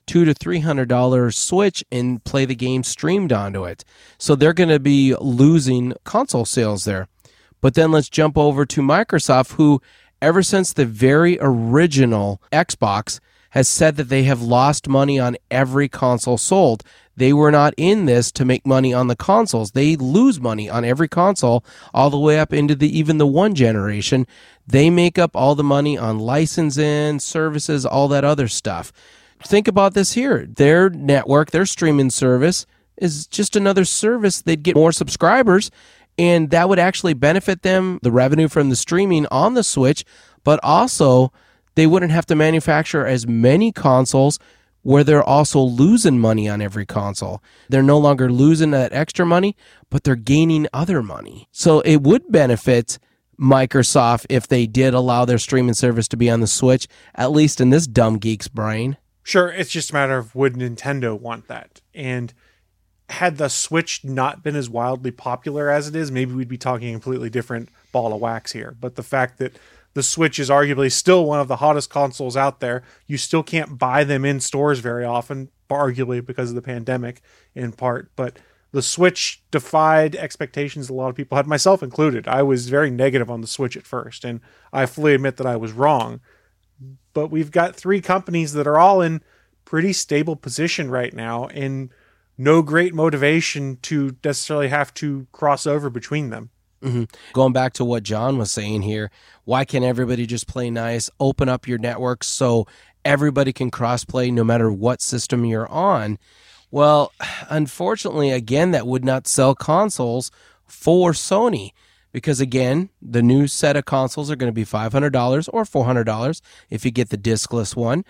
$200 to $300 Switch and play the game streamed onto it. So they're going to be losing console sales there. But then let's jump over to Microsoft, who ever since the very original Xbox has said that they have lost money on every console sold. They were not in this to make money on the consoles. They lose money on every console all the way up into even the one generation. They make up all the money on licensing, services, all that other stuff. Think about this here. Their network, their streaming service is just another service. They'd get more subscribers, and that would actually benefit them, the revenue from the streaming on the Switch, but also they wouldn't have to manufacture as many consoles where they're also losing money on every console. They're no longer losing that extra money, but they're gaining other money. So it would benefit Microsoft if they did allow their streaming service to be on the Switch, at least in this dumb geek's brain. Sure, it's just a matter of would Nintendo want that? And had the Switch not been as wildly popular as it is, maybe we'd be talking a completely different ball of wax here. But the fact that the Switch is arguably still one of the hottest consoles out there. You still can't buy them in stores very often, arguably because of the pandemic in part. But the Switch defied expectations a lot of people had, myself included. I was very negative on the Switch at first, and I fully admit that I was wrong. But we've got three companies that are all in pretty stable position right now, and no great motivation to necessarily have to cross over between them. Mm-hmm. Going back to what John was saying here, why can't everybody just play nice, open up your network so everybody can cross-play no matter what system you're on? Well, unfortunately, again, that would not sell consoles for Sony because, again, the new set of consoles are going to be $500 or $400 if you get the discless one.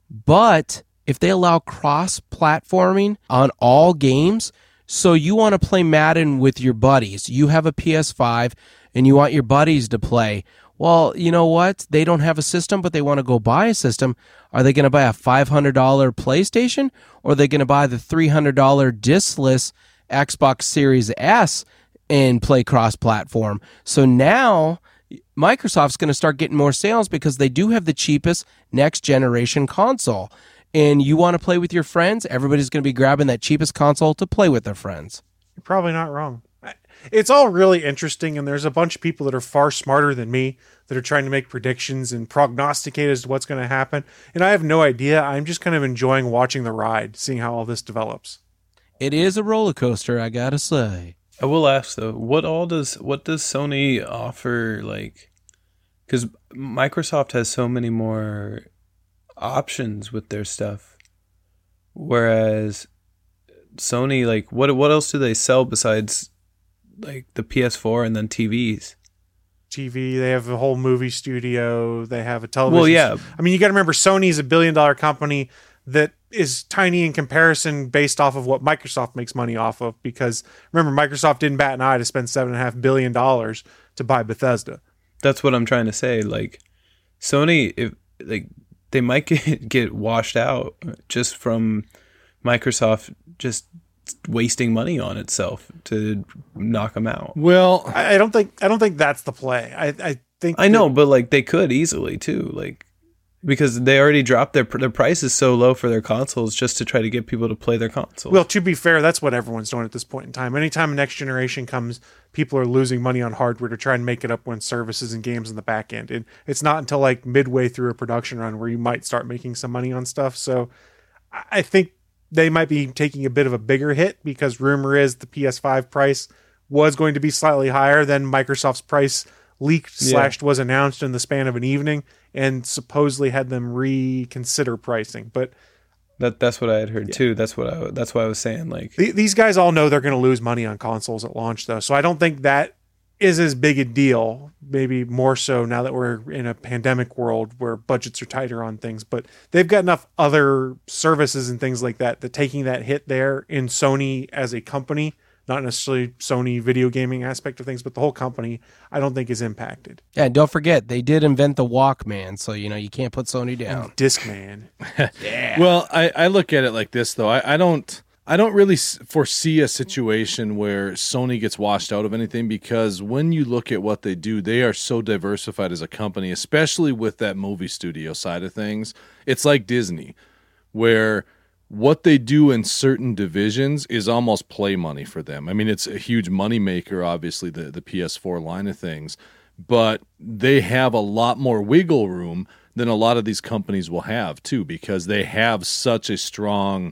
But if they allow cross-platforming on all games, so you want to play Madden with your buddies. You have a PS5 and you want your buddies to play. Well, you know what? They don't have a system, but they want to go buy a system. Are they going to buy a $500 PlayStation, or are they going to buy the $300 discless Xbox Series S and play cross-platform? So now Microsoft's going to start getting more sales because they do have the cheapest next-generation console. And you want to play with your friends, everybody's going to be grabbing that cheapest console to play with their friends. You're probably not wrong. It's all really interesting, and there's a bunch of people that are far smarter than me that are trying to make predictions and prognosticate as to what's going to happen. And I have no idea. I'm just kind of enjoying watching the ride, seeing how all this develops. It is a roller coaster, I got to say. I will ask, though, what does Sony offer? Like, because Microsoft has so many more options with their stuff, whereas Sony, like, what else do they sell besides like the PS4 and then TVs? They have a whole movie studio, they have a television. Well, yeah. I mean, you got to remember, Sony's $1 billion company that is tiny in comparison based off of what Microsoft makes money off of, because remember, Microsoft didn't bat an eye to spend $7.5 billion to buy Bethesda. That's what I'm trying to say. Like, Sony, if like, they might get washed out just from Microsoft just wasting money on itself to knock them out. Well, I don't think that's the play. I know, but like they could easily too, like, because they already dropped their prices so low for their consoles just to try to get people to play their consoles. Well, to be fair, that's what everyone's doing at this point in time. Anytime a next generation comes, people are losing money on hardware to try and make it up when services and games in the back end. And it's not until like midway through a production run where you might start making some money on stuff. So I think they might be taking a bit of a bigger hit, because rumor is the PS5 price was going to be slightly higher than Microsoft's price leaked / was announced in the span of an evening, and supposedly had them reconsider pricing. But that's what I had heard too. That's why I was saying, like, these guys all know they're going to lose money on consoles at launch, though. So I don't think that is as big a deal. Maybe more so now that we're in a pandemic world where budgets are tighter on things. But they've got enough other services and things like that taking that hit there in Sony as a company, not necessarily Sony video gaming aspect of things, but the whole company, I don't think is impacted. Yeah, and don't forget, they did invent the Walkman, so you can't put Sony down. And Discman. Yeah. Well, I look at it like this, though. I don't really foresee a situation where Sony gets washed out of anything, because when you look at what they do, they are so diversified as a company, especially with that movie studio side of things. It's like Disney, where what they do in certain divisions is almost play money for them. I mean, it's a huge money maker, obviously, the PS4 line of things, but they have a lot more wiggle room than a lot of these companies will have, too, because they have such a strong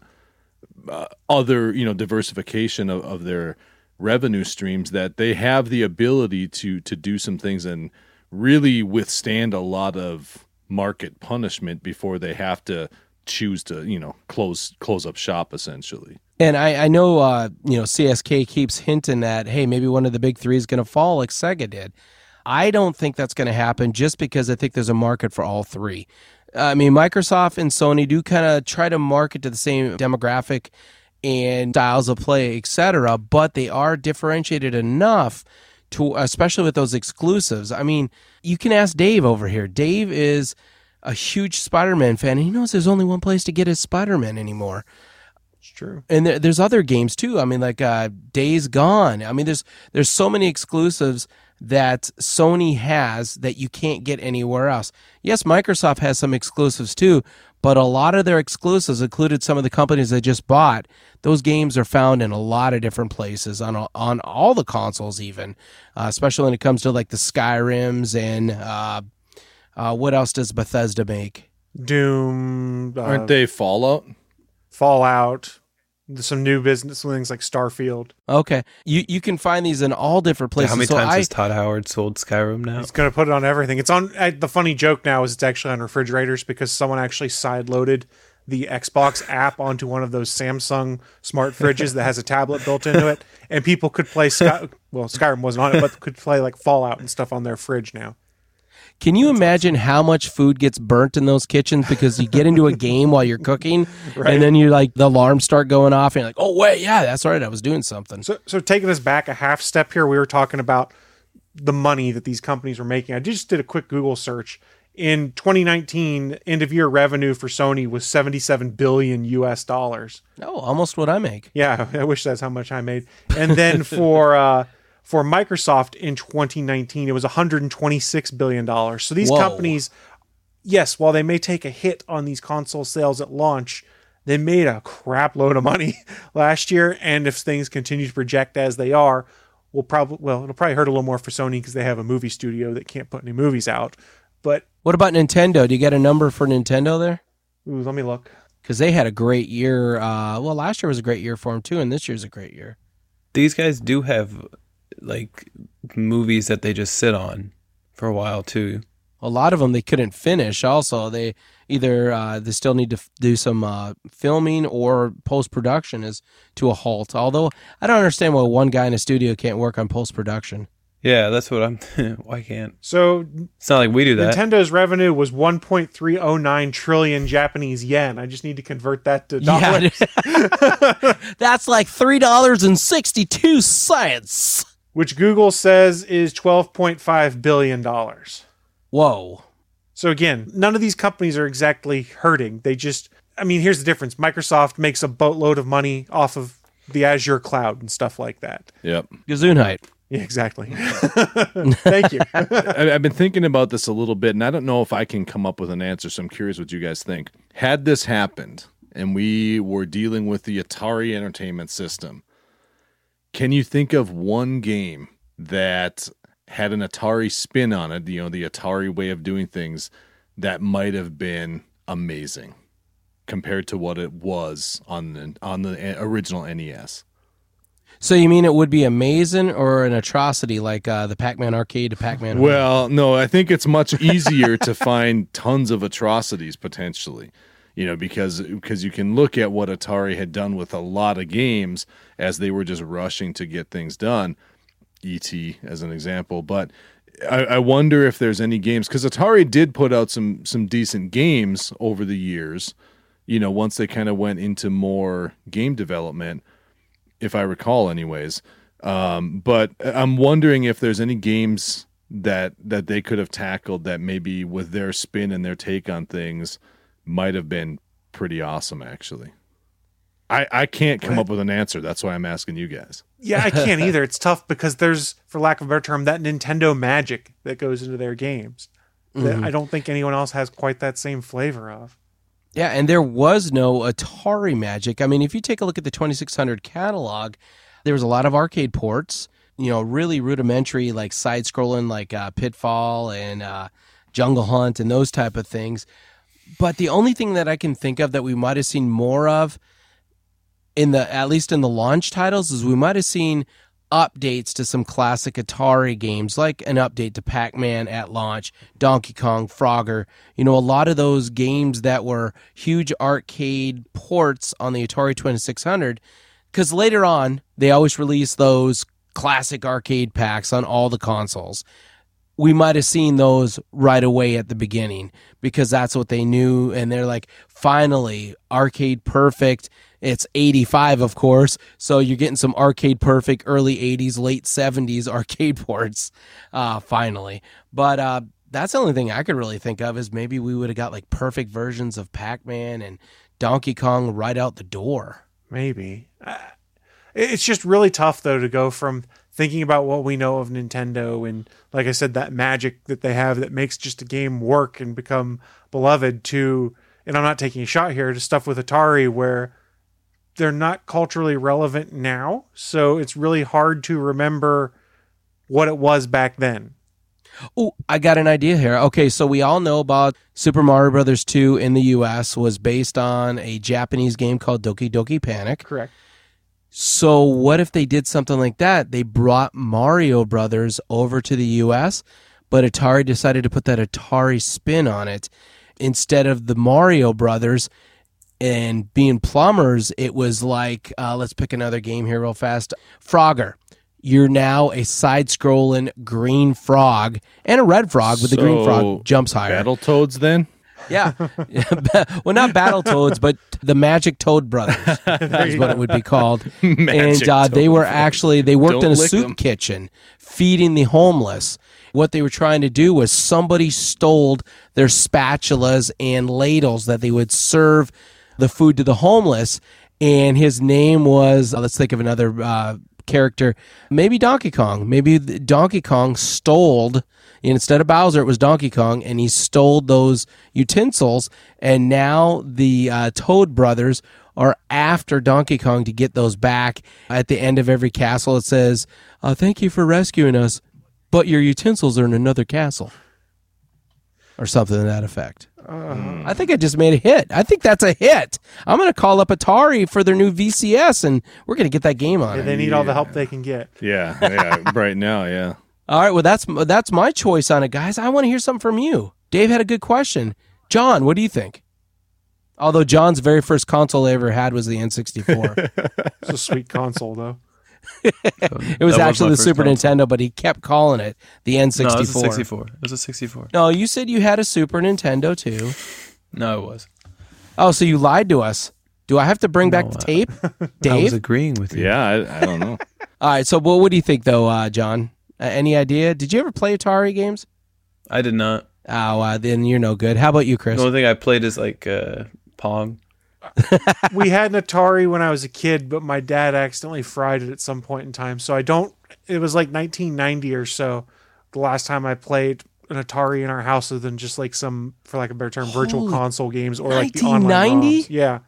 other, diversification of their revenue streams that they have the ability to do some things and really withstand a lot of market punishment before they have to choose to, close up shop, essentially. And I know, CSK keeps hinting that, hey, maybe one of the big three is going to fall like Sega did. I don't think that's going to happen just because I think there's a market for all three. I mean, Microsoft and Sony do kind of try to market to the same demographic and styles of play, etc., but they are differentiated enough to, especially with those exclusives. I mean, you can ask Dave over here. Dave is a huge Spider-Man fan, and he knows there's only one place to get his Spider-Man anymore. It's true. And there's other games too. I mean, like Days Gone. I mean, there's so many exclusives that Sony has that you can't get anywhere else. Yes, Microsoft has some exclusives too, but a lot of their exclusives included some of the companies they just bought. Those games are found in a lot of different places on all the consoles, even, especially when it comes to like the Skyrims and what else does Bethesda make? Doom. Aren't they Fallout? Fallout. Some new business things like Starfield. Okay. You can find these in all different places. How many times has Todd Howard sold Skyrim now? He's going to put it on everything. It's on. The funny joke now is it's actually on refrigerators because someone actually side-loaded the Xbox app onto one of those Samsung smart fridges that has a tablet built into it, and people could play Skyrim wasn't on it, but could play like Fallout and stuff on their fridge now. Can you imagine how much food gets burnt in those kitchens because you get into a game while you're cooking, Right. and then you like the alarms start going off, and you're like, oh wait, yeah, that's right, I was doing something. So taking us back a half step here, we were talking about the money that these companies were making. I just did a quick Google search. In 2019, end of year revenue for Sony was $77 billion US. Oh, almost what I make. Yeah, I wish that's how much I made. And then for Microsoft in 2019, it was $126 billion. So these Whoa. companies, yes, while they may take a hit on these console sales at launch, they made a crap load of money last year. And if things continue to project as they are, it'll probably hurt a little more for Sony because they have a movie studio that can't put any movies out. But What about Nintendo? Do you get a number for Nintendo there? let me look. Because they had a great year. Last year was a great year for them too, and this year's a great year. These guys do have like movies that they just sit on for a while too. A lot of them they couldn't finish. Also, they either they still need to do some filming or post production is to a halt. Although I don't understand why one guy in a studio can't work on post production. Yeah, that's what I'm. Why can't? So It's not like we do that. Nintendo's revenue was 1.309 trillion Japanese yen. I just need to convert that to dollars. Yeah, that's like $3.62. Which Google says is $12.5 billion. Whoa. So again, none of these companies are exactly hurting. They just, here's the difference. Microsoft makes a boatload of money off of the Azure cloud and stuff like that. Yep. Gesundheit. Yeah, exactly. Thank you. I've been thinking about this a little bit, and I don't know if I can come up with an answer, so I'm curious what you guys think. Had this happened, and we were dealing with the Atari Entertainment System, can you think of one game that had an Atari spin on it, the Atari way of doing things, that might have been amazing compared to what it was on the original NES? So you mean it would be amazing or an atrocity like the Pac-Man arcade to Pac-Man? Well, no, I think it's much easier to find tons of atrocities potentially, because you can look at what Atari had done with a lot of games as they were just rushing to get things done. E.T. as an example, but I wonder if there's any games, because Atari did put out some decent games over the years, once they kind of went into more game development, if I recall anyways. But I'm wondering if there's any games that they could have tackled that maybe with their spin and their take on things might have been pretty awesome, actually. I can't come up with an answer. That's why I'm asking you guys. Yeah, I can't either. It's tough because there's, for lack of a better term, that Nintendo magic that goes into their games that I don't think anyone else has quite that same flavor of. Yeah, and there was no Atari magic. I mean, if you take a look at the 2600 catalog, there was a lot of arcade ports, really rudimentary, like side-scrolling, like Pitfall and Jungle Hunt and those type of things. But the only thing that I can think of that we might have seen more of, at least in the launch titles, is we might have seen updates to some classic Atari games, like an update to Pac-Man at launch, Donkey Kong, Frogger. A lot of those games that were huge arcade ports on the Atari 2600, because later on, they always release those classic arcade packs on all the consoles. We might have seen those right away at the beginning because that's what they knew. And they're like, finally, arcade perfect. It's 85, of course. So you're getting some arcade perfect early 80s, late 70s arcade ports, finally. But that's the only thing I could really think of is maybe we would have got like perfect versions of Pac-Man and Donkey Kong right out the door. Maybe. It's just really tough, though, to go from thinking about what we know of Nintendo and, like I said, that magic that they have that makes just a game work and become beloved to, and I'm not taking a shot here, to stuff with Atari where they're not culturally relevant now. So it's really hard to remember what it was back then. Oh, I got an idea here. Okay, so we all know about Super Mario Brothers 2 in the U.S. was based on a Japanese game called Doki Doki Panic. Correct. So what if they did something like that? They brought Mario Brothers over to the U.S., but Atari decided to put that Atari spin on it. Instead of the Mario Brothers and being plumbers, it was like, let's pick another game here real fast. Frogger. You're now a side-scrolling green frog and a red frog, but the green frog jumps higher. Battletoads then? Yeah. Well, not Battletoads, but the Magic Toad Brothers is what it would be called. And they were actually, they worked in a soup kitchen feeding the homeless. What they were trying to do was somebody stole their spatulas and ladles that they would serve the food to the homeless. And his name was, let's think of another character, maybe Donkey Kong. Maybe Donkey Kong stole, instead of Bowser, it was Donkey Kong, and he stole those utensils, and now the Toad Brothers are after Donkey Kong to get those back. At the end of every castle, it says, thank you for rescuing us, but your utensils are in another castle. Or something to that effect. I think I just made a hit. I think that's a hit. I'm going to call up Atari for their new VCS, and we're going to get that game on. They need all the help they can get. Yeah, right now, yeah. All right, well, that's my choice on it, guys. I want to hear something from you. Dave had a good question. John, what do you think? Although John's very first console they ever had was the N64. It's a sweet console, though. It was actually the Super Nintendo, but he kept calling it the N64. No, it was a 64. It was a 64. No, you said you had a Super Nintendo, too. No, it was. Oh, so you lied to us. Do I have to bring back the tape, Dave? I was agreeing with you. Yeah, I don't know. All right, so what do you think, though, John? Any idea? Did you ever play Atari games? I did not. Oh, then you're no good. How about you, Chris? The only thing I played is like Pong. We had an Atari when I was a kid, but my dad accidentally fried it at some point in time. So it was like 1990 or so, the last time I played an Atari in our house, other than just like some, for lack of a better term, virtual console games or like the online ROMs. Yeah.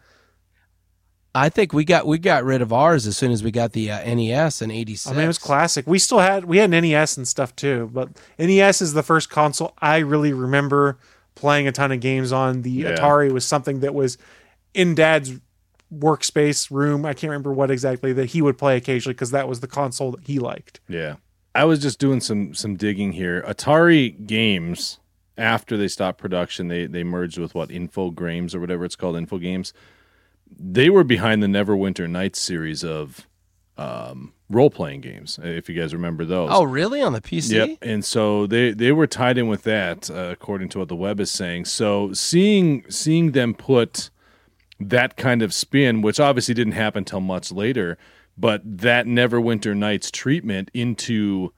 I think we got rid of ours as soon as we got the NES in '86. I mean, it was classic. We had an NES and stuff too, but NES is the first console I really remember playing a ton of games on. The Atari was something that was in Dad's workspace room. I can't remember what exactly that he would play occasionally because that was the console that he liked. Yeah. I was just doing some digging here. Atari games, after they stopped production, they merged with Infogrames or whatever it's called, Infogames. They were behind the Neverwinter Nights series of role-playing games, if you guys remember those. Oh, really? On the PC? Yep. And so they were tied in with that, according to what the web is saying. So seeing them put that kind of spin, which obviously didn't happen until much later, but that Neverwinter Nights treatment into,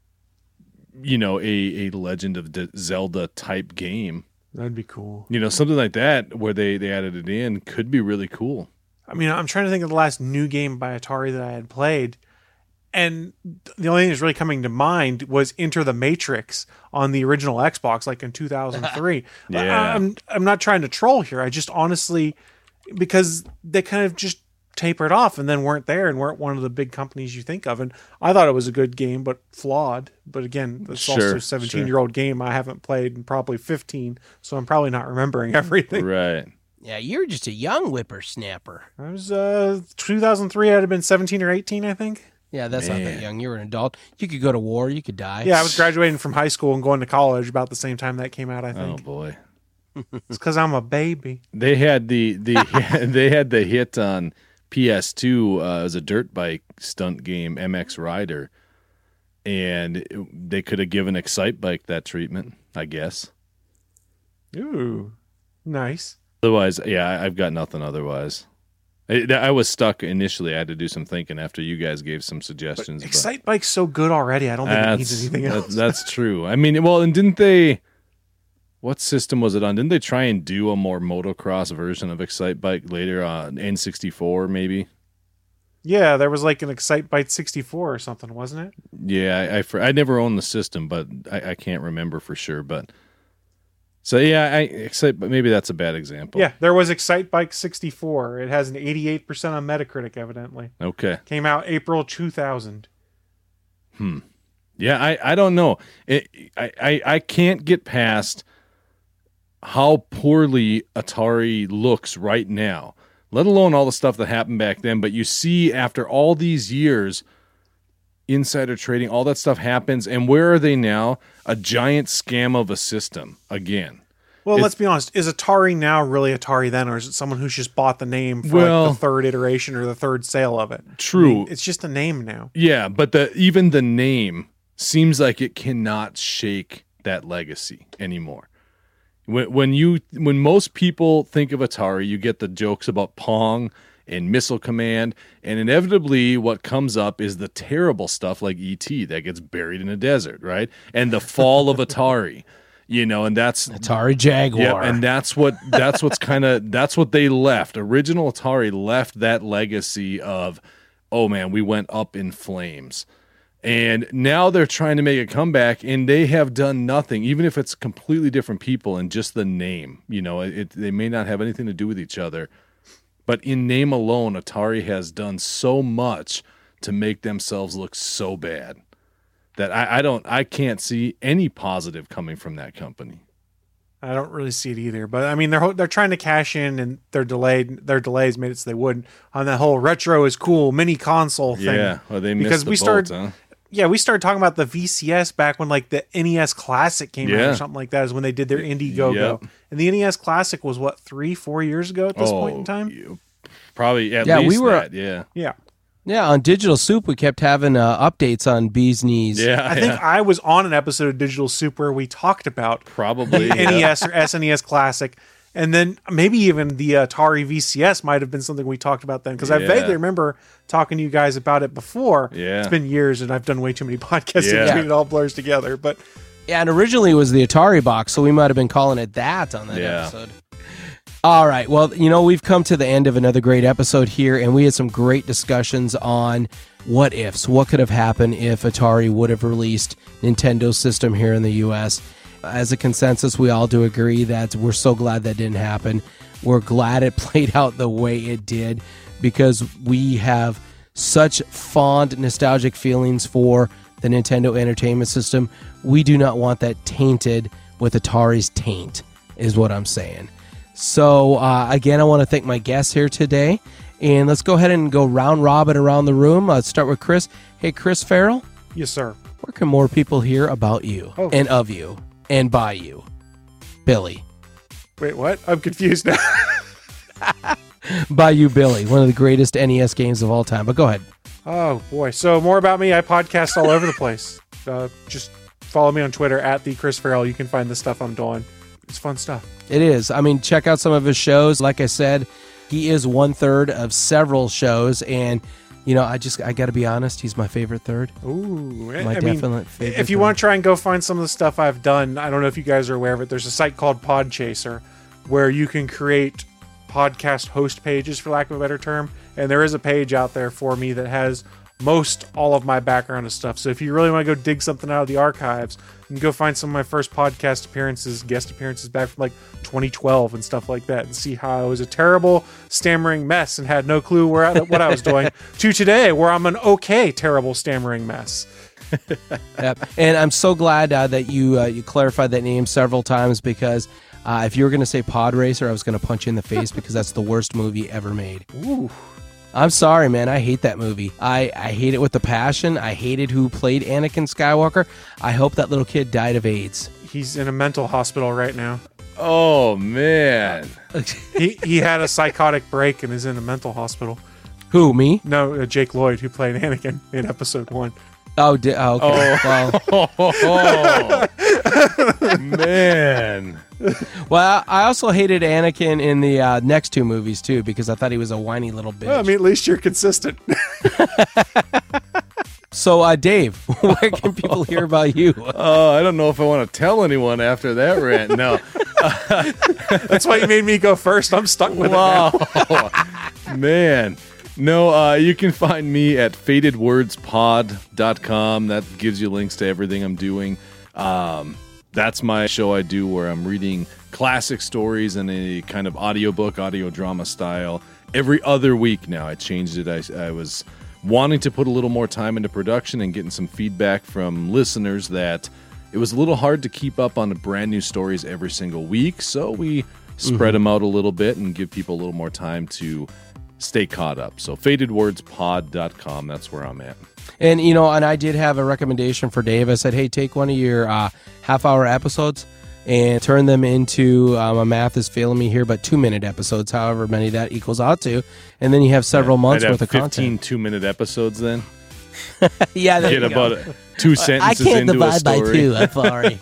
a Legend of Zelda type game. That'd be cool. Something like that where they added it in could be really cool. I mean, I'm trying to think of the last new game by Atari that I had played, And the only thing that's really coming to mind was Enter the Matrix on the original Xbox, like in 2003. Yeah. I'm not trying to troll here. I just honestly, because they kind of just tapered off and then weren't there and weren't one of the big companies you think of. And I thought it was a good game, but flawed. But again, it's also a 17-year-old game I haven't played in probably 15, so I'm probably not remembering everything. Right. Yeah, you're just a young whippersnapper. I was 2003. I'd have been 17 or 18, I think. Yeah, that's not that young. You were an adult. You could go to war. You could die. Yeah, I was graduating from high school and going to college about the same time that came out, I think. Oh boy. It's because I'm a baby. They had the they had the hit on PS2 as a dirt bike stunt game, MX Rider, and they could have given Excite Bike that treatment, I guess. Ooh, nice. Otherwise, yeah, I've got nothing otherwise. I was stuck initially. I had to do some thinking after you guys gave some suggestions. But Excite Bike's so good already. I don't think it needs anything else. That's true. I mean, well, and didn't they... What system was it on? Didn't they try and do a more motocross version of Excite Bike later on N64 maybe? Yeah, there was like an Excite Bike 64 or something, wasn't it? Yeah, I never owned the system, but I can't remember for sure. But so yeah, Excite, but maybe that's a bad example. Yeah, there was Excite Bike 64. It has an 88% on Metacritic, evidently. Okay. Came out April 2000. Yeah, I don't know. I can't get past how poorly Atari looks right now, let alone all the stuff that happened back then. But you see, after all these years, insider trading, all that stuff happens, and where are they now? A giant scam of a system again. Well, let's be honest. Is Atari now really Atari then, or is it someone who's just bought the name for like the third iteration or the third sale of it? True. I mean, it's just a name now. Yeah, but even the name seems like it cannot shake that legacy anymore. When most people think of Atari, you get the jokes about Pong and Missile Command, and inevitably what comes up is the terrible stuff like E.T. that gets buried in a desert, right? And the fall of Atari, and that's Atari Jaguar. Yeah, and that's what they left. Original Atari left that legacy of, oh man, we went up in flames. And now they're trying to make a comeback, and they have done nothing, even if it's completely different people and just the name. They may not have anything to do with each other. But in name alone, Atari has done so much to make themselves look so bad that I can't see any positive coming from that company. I don't really see it either. But I mean, they're trying to cash in, and their delays made it so they wouldn't on that whole retro is cool mini console thing. Yeah, well, they missed the boat, huh? Yeah, we started talking about the VCS back when like the NES Classic came out or something like that, is when they did their Indiegogo. Yep. And the NES Classic was what, 3-4 years ago at this point in time? Probably at least that, yeah. Yeah. Yeah, on Digital Soup, we kept having updates on Bee's Knees. Yeah, I think I was on an episode of Digital Soup where we talked about probably NES or SNES Classic. And then maybe even the Atari VCS might have been something we talked about then, because I vaguely remember talking to you guys about it before. Yeah. It's been years, and I've done way too many podcasts in between it all blurs together. But yeah, and originally it was the Atari box, so we might have been calling it that on that episode. All right, well, we've come to the end of another great episode here, and we had some great discussions on what ifs. What could have happened if Atari would have released Nintendo's system here in the U.S.? As a consensus, we all do agree that we're so glad that didn't happen. We're glad it played out the way it did, because we have such fond, nostalgic feelings for the Nintendo Entertainment System. We do not want that tainted with Atari's taint, is what I'm saying. So, again, I want to thank my guests here today. And let's go ahead and go round robin around the room. Let's start with Chris. Hey, Chris Farrell. yes, sir. Where can more people hear about you and of you and by you? Billy. Wait, what? I'm confused now. By you, Billy, one of the greatest NES games of all time. But go ahead. Oh, boy. So more about me. I podcast all over the place. Just follow me on Twitter at the Chris Farrell. You can find the stuff I'm doing. It's fun stuff. It is. I mean, check out some of his shows. Like I said, he is 1/3 of several shows. And, I got to be honest, he's my favorite third. Ooh. My definite favorite. If you want to try and go find some of the stuff I've done, I don't know if you guys are aware of it. There's a site called Podchaser where you can create podcast host pages, for lack of a better term. And there is a page out there for me that has all of my background and stuff. So if you really want to go dig something out of the archives, you can go find some of my first podcast appearances, guest appearances back from like 2012 and stuff like that, and see how I was a terrible stammering mess and had no clue what I was doing, to today where I'm an okay terrible stammering mess. Yep. And I'm so glad that you clarified that name several times, because if you were going to say Pod Racer, I was going to punch you in the face, because that's the worst movie ever made. Ooh. I'm sorry, man. I hate that movie. I hate it with a passion. I hated who played Anakin Skywalker. I hope that little kid died of AIDS. He's in a mental hospital right now. Oh, man. He had a psychotic break and is in a mental hospital. Who, me? No, Jake Lloyd, who played Anakin in episode 1. Oh, okay. Oh, man. Well, I also hated Anakin in the next two movies, too, because I thought he was a whiny little bitch. Well, I mean, at least you're consistent. So, Dave, where can people hear about you? I don't know if I want to tell anyone after that rant. No. That's why you made me go first. I'm stuck with it now. Man. No, you can find me at fatedwordspod.com. That gives you links to everything I'm doing. That's my show I do where I'm reading classic stories in a kind of audiobook, audio drama style every other week now. I changed it. I was wanting to put a little more time into production and getting some feedback from listeners that it was a little hard to keep up on the brand new stories every single week. So we spread them out a little bit and give people a little more time to stay caught up. So fatedwordspod.com, that's where I'm at. And, and I did have a recommendation for Dave. I said, hey, take one of your half-hour episodes and turn them into, my math is failing me here, but 2-minute episodes, however many that equals out to. And then you have several months worth of 15 content. 2-minute episodes then. Yeah, there Get you go. about 2 sentences I can't into a divide story. by 2, I'm sorry.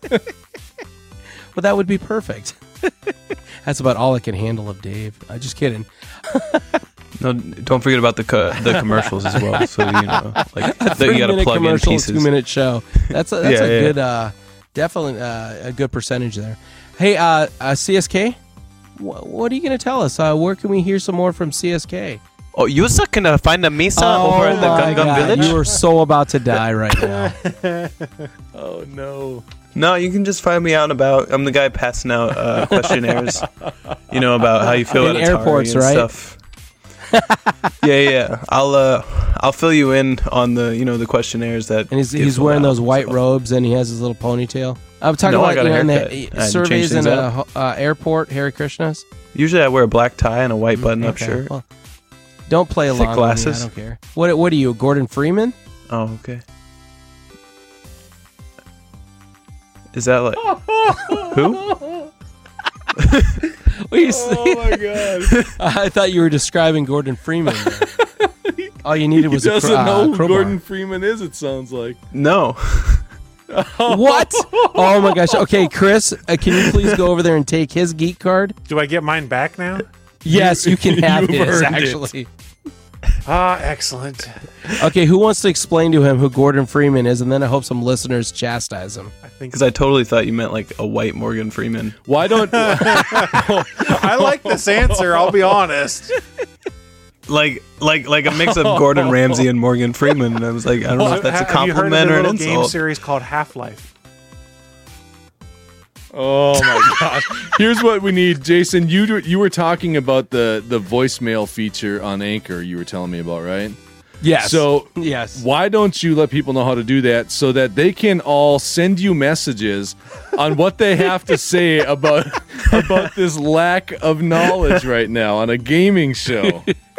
Well, that would be perfect. That's about all I can handle of Dave. I'm just kidding. No, don't forget about the commercials as well. So you know, like A that you got to 3-minute plug in commercial, pieces. 2-minute show. That's a good, definitely a good percentage there. Hey, CSK, what are you going to tell us? Where can we hear some more from CSK? Oh, you suck gonna find a Misa over in the Gungan village? You are so about to die right now. Oh no. No, you can just find me out and about. I'm the guy passing out questionnaires, about how you feel In at Atari airports, and right? stuff. Yeah. I'll fill you in on the questionnaires that. And he's wearing those white robes and he has his little ponytail. I'm talking No, I about got a in haircut. the I had to surveys change in things a airport, Hare Krishnas. Usually, I wear a black tie and a white button-up Okay, shirt. well, don't play Thick along with me, glasses. I don't care. What are you, Gordon Freeman? Oh, okay. Is that like who? What are you saying? Oh my god. I thought you were describing Gordon Freeman there. All you needed was He a doesn't know who crowbar. Gordon Freeman is, it sounds like. No. What? Oh my gosh. Okay, Chris, can you please go over there and take his geek card? Do I get mine back now? Yes, you can have You've his, earned it. actually. Excellent. Okay, who wants to explain to him who Gordon Freeman is, and then I hope some listeners chastise him. I think Because I totally thought you meant like a white Morgan Freeman. Why don't I like this answer, I'll be honest. Like a mix of Gordon Ramsay and Morgan Freeman. And I was like, I don't know if that's a Have you heard of compliment the or an little game insult. series called Half-Life? Oh my gosh. Here's what we need. Jason, you were talking about the voicemail feature on Anchor you were telling me about, right? Yes. So yes. why don't you let people know how to do that so that they can all send you messages on what they have to say about this lack of knowledge right now on a gaming show?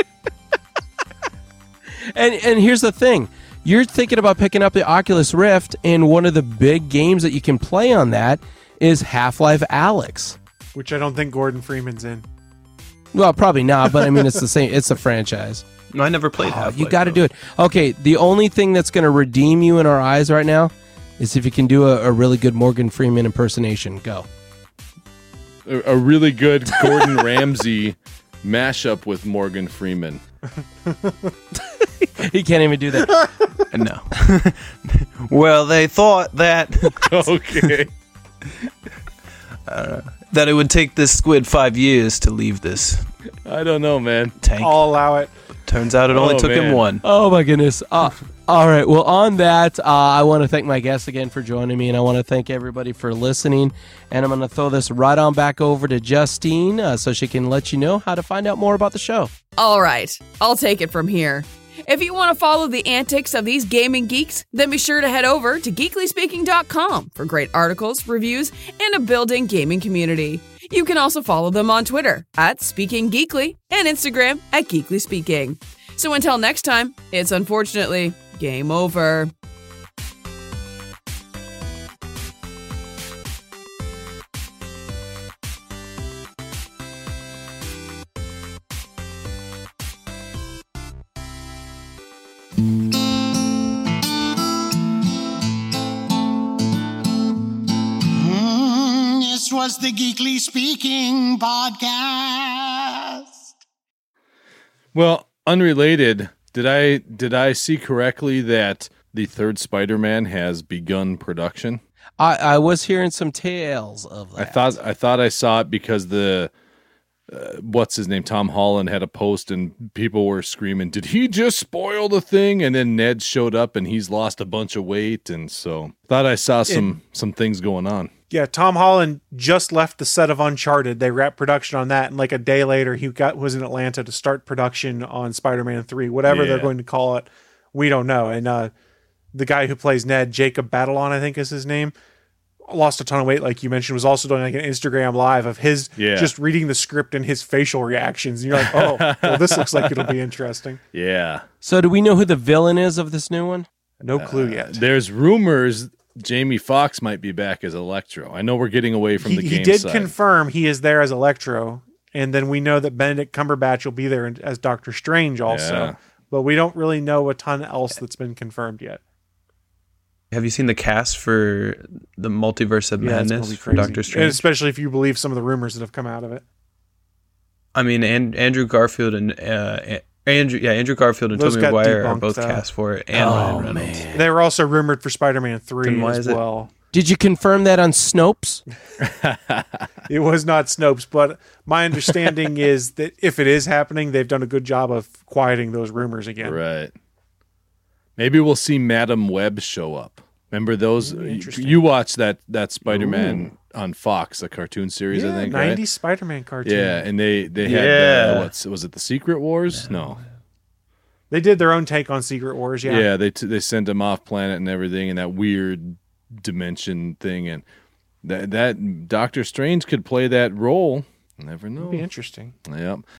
And here's the thing. You're thinking about picking up the Oculus Rift, and one of the big games that you can play on that is Half-Life Alyx. Which I don't think Gordon Freeman's in. Well, probably not, but I mean, it's the same. It's a franchise. No, I never played Oh, Half-Life. you got to do it. Okay, the only thing that's going to redeem you in our eyes right now is if you can do a really good Morgan Freeman impersonation. Go. A really good Gordon Ramsay mashup with Morgan Freeman. He can't even do that. No. Well, they thought that Okay. that it would take this squid 5 years to leave this I don't know, man. tank. I'll allow it. Turns out it only Oh, took him man. one. Oh my goodness. All right. Well, on that, I want to thank my guests again for joining me, and I want to thank everybody for listening. And I'm going to throw this right on back over to Justine so she can let you know how to find out more about the show. All right, I'll take it from here. If you want to follow the antics of these gaming geeks, then be sure to head over to geeklyspeaking.com for great articles, reviews, and a building gaming community. You can also follow them on Twitter at Speaking Geekly and Instagram at Geekly Speaking. So until next time, it's unfortunately game over. This was the Geekly Speaking podcast. Well, unrelated, did I see correctly that the third Spider-Man has begun production? I was hearing some tales of that. I thought I saw it because the what's his name, Tom Holland, had a post and people were screaming, "Did he just spoil the thing?" And then Ned showed up and he's lost a bunch of weight, and so thought I saw some things going on. Yeah, Tom Holland just left the set of Uncharted. They wrapped production on that, and like a day later, he was in Atlanta to start production on Spider-Man 3, whatever they're Yeah. going to call it. We don't know. And the guy who plays Ned, Jacob Batalon, I think is his name, lost a ton of weight, like you mentioned, was also doing like an Instagram live of his just reading the script and his facial reactions. And you're like, oh, well, this looks like it'll be interesting. Yeah. So do we know who the villain is of this new one? No clue yet. There's rumors Jamie Foxx might be back as Electro. I know we're getting away from the game He did side. confirm he is there as Electro, and then we know that Benedict Cumberbatch will be there as Doctor Strange also. Yeah. But we don't really know a ton else that's been confirmed yet. Have you seen the cast for the Multiverse of Yeah, it's gonna Madness be for crazy. Doctor And Strange? especially if you believe some of the rumors that have come out of it. I mean, Andrew Garfield and Andrew Garfield and Those Tobey got Maguire are debunked, both though. cast for it, and Ryan Reynolds. They were also rumored for Spider-Man 3 Then why as is it- well. Did you confirm that on Snopes? It was not Snopes, but my understanding is that if it is happening, they've done a good job of quieting those rumors again. Right. Maybe we'll see Madam Web show up. Remember those? Interesting. You watched that Spider-Man on Fox, the cartoon series, I think, 90s right? Spider-Man cartoon. Yeah, and they had Yeah. was it the Secret Wars? No. They did their own take on Secret Wars, Yeah, they sent him off planet and everything, and that weird dimension thing, and that Doctor Strange could play that role. Never know. It'd be interesting. Yep.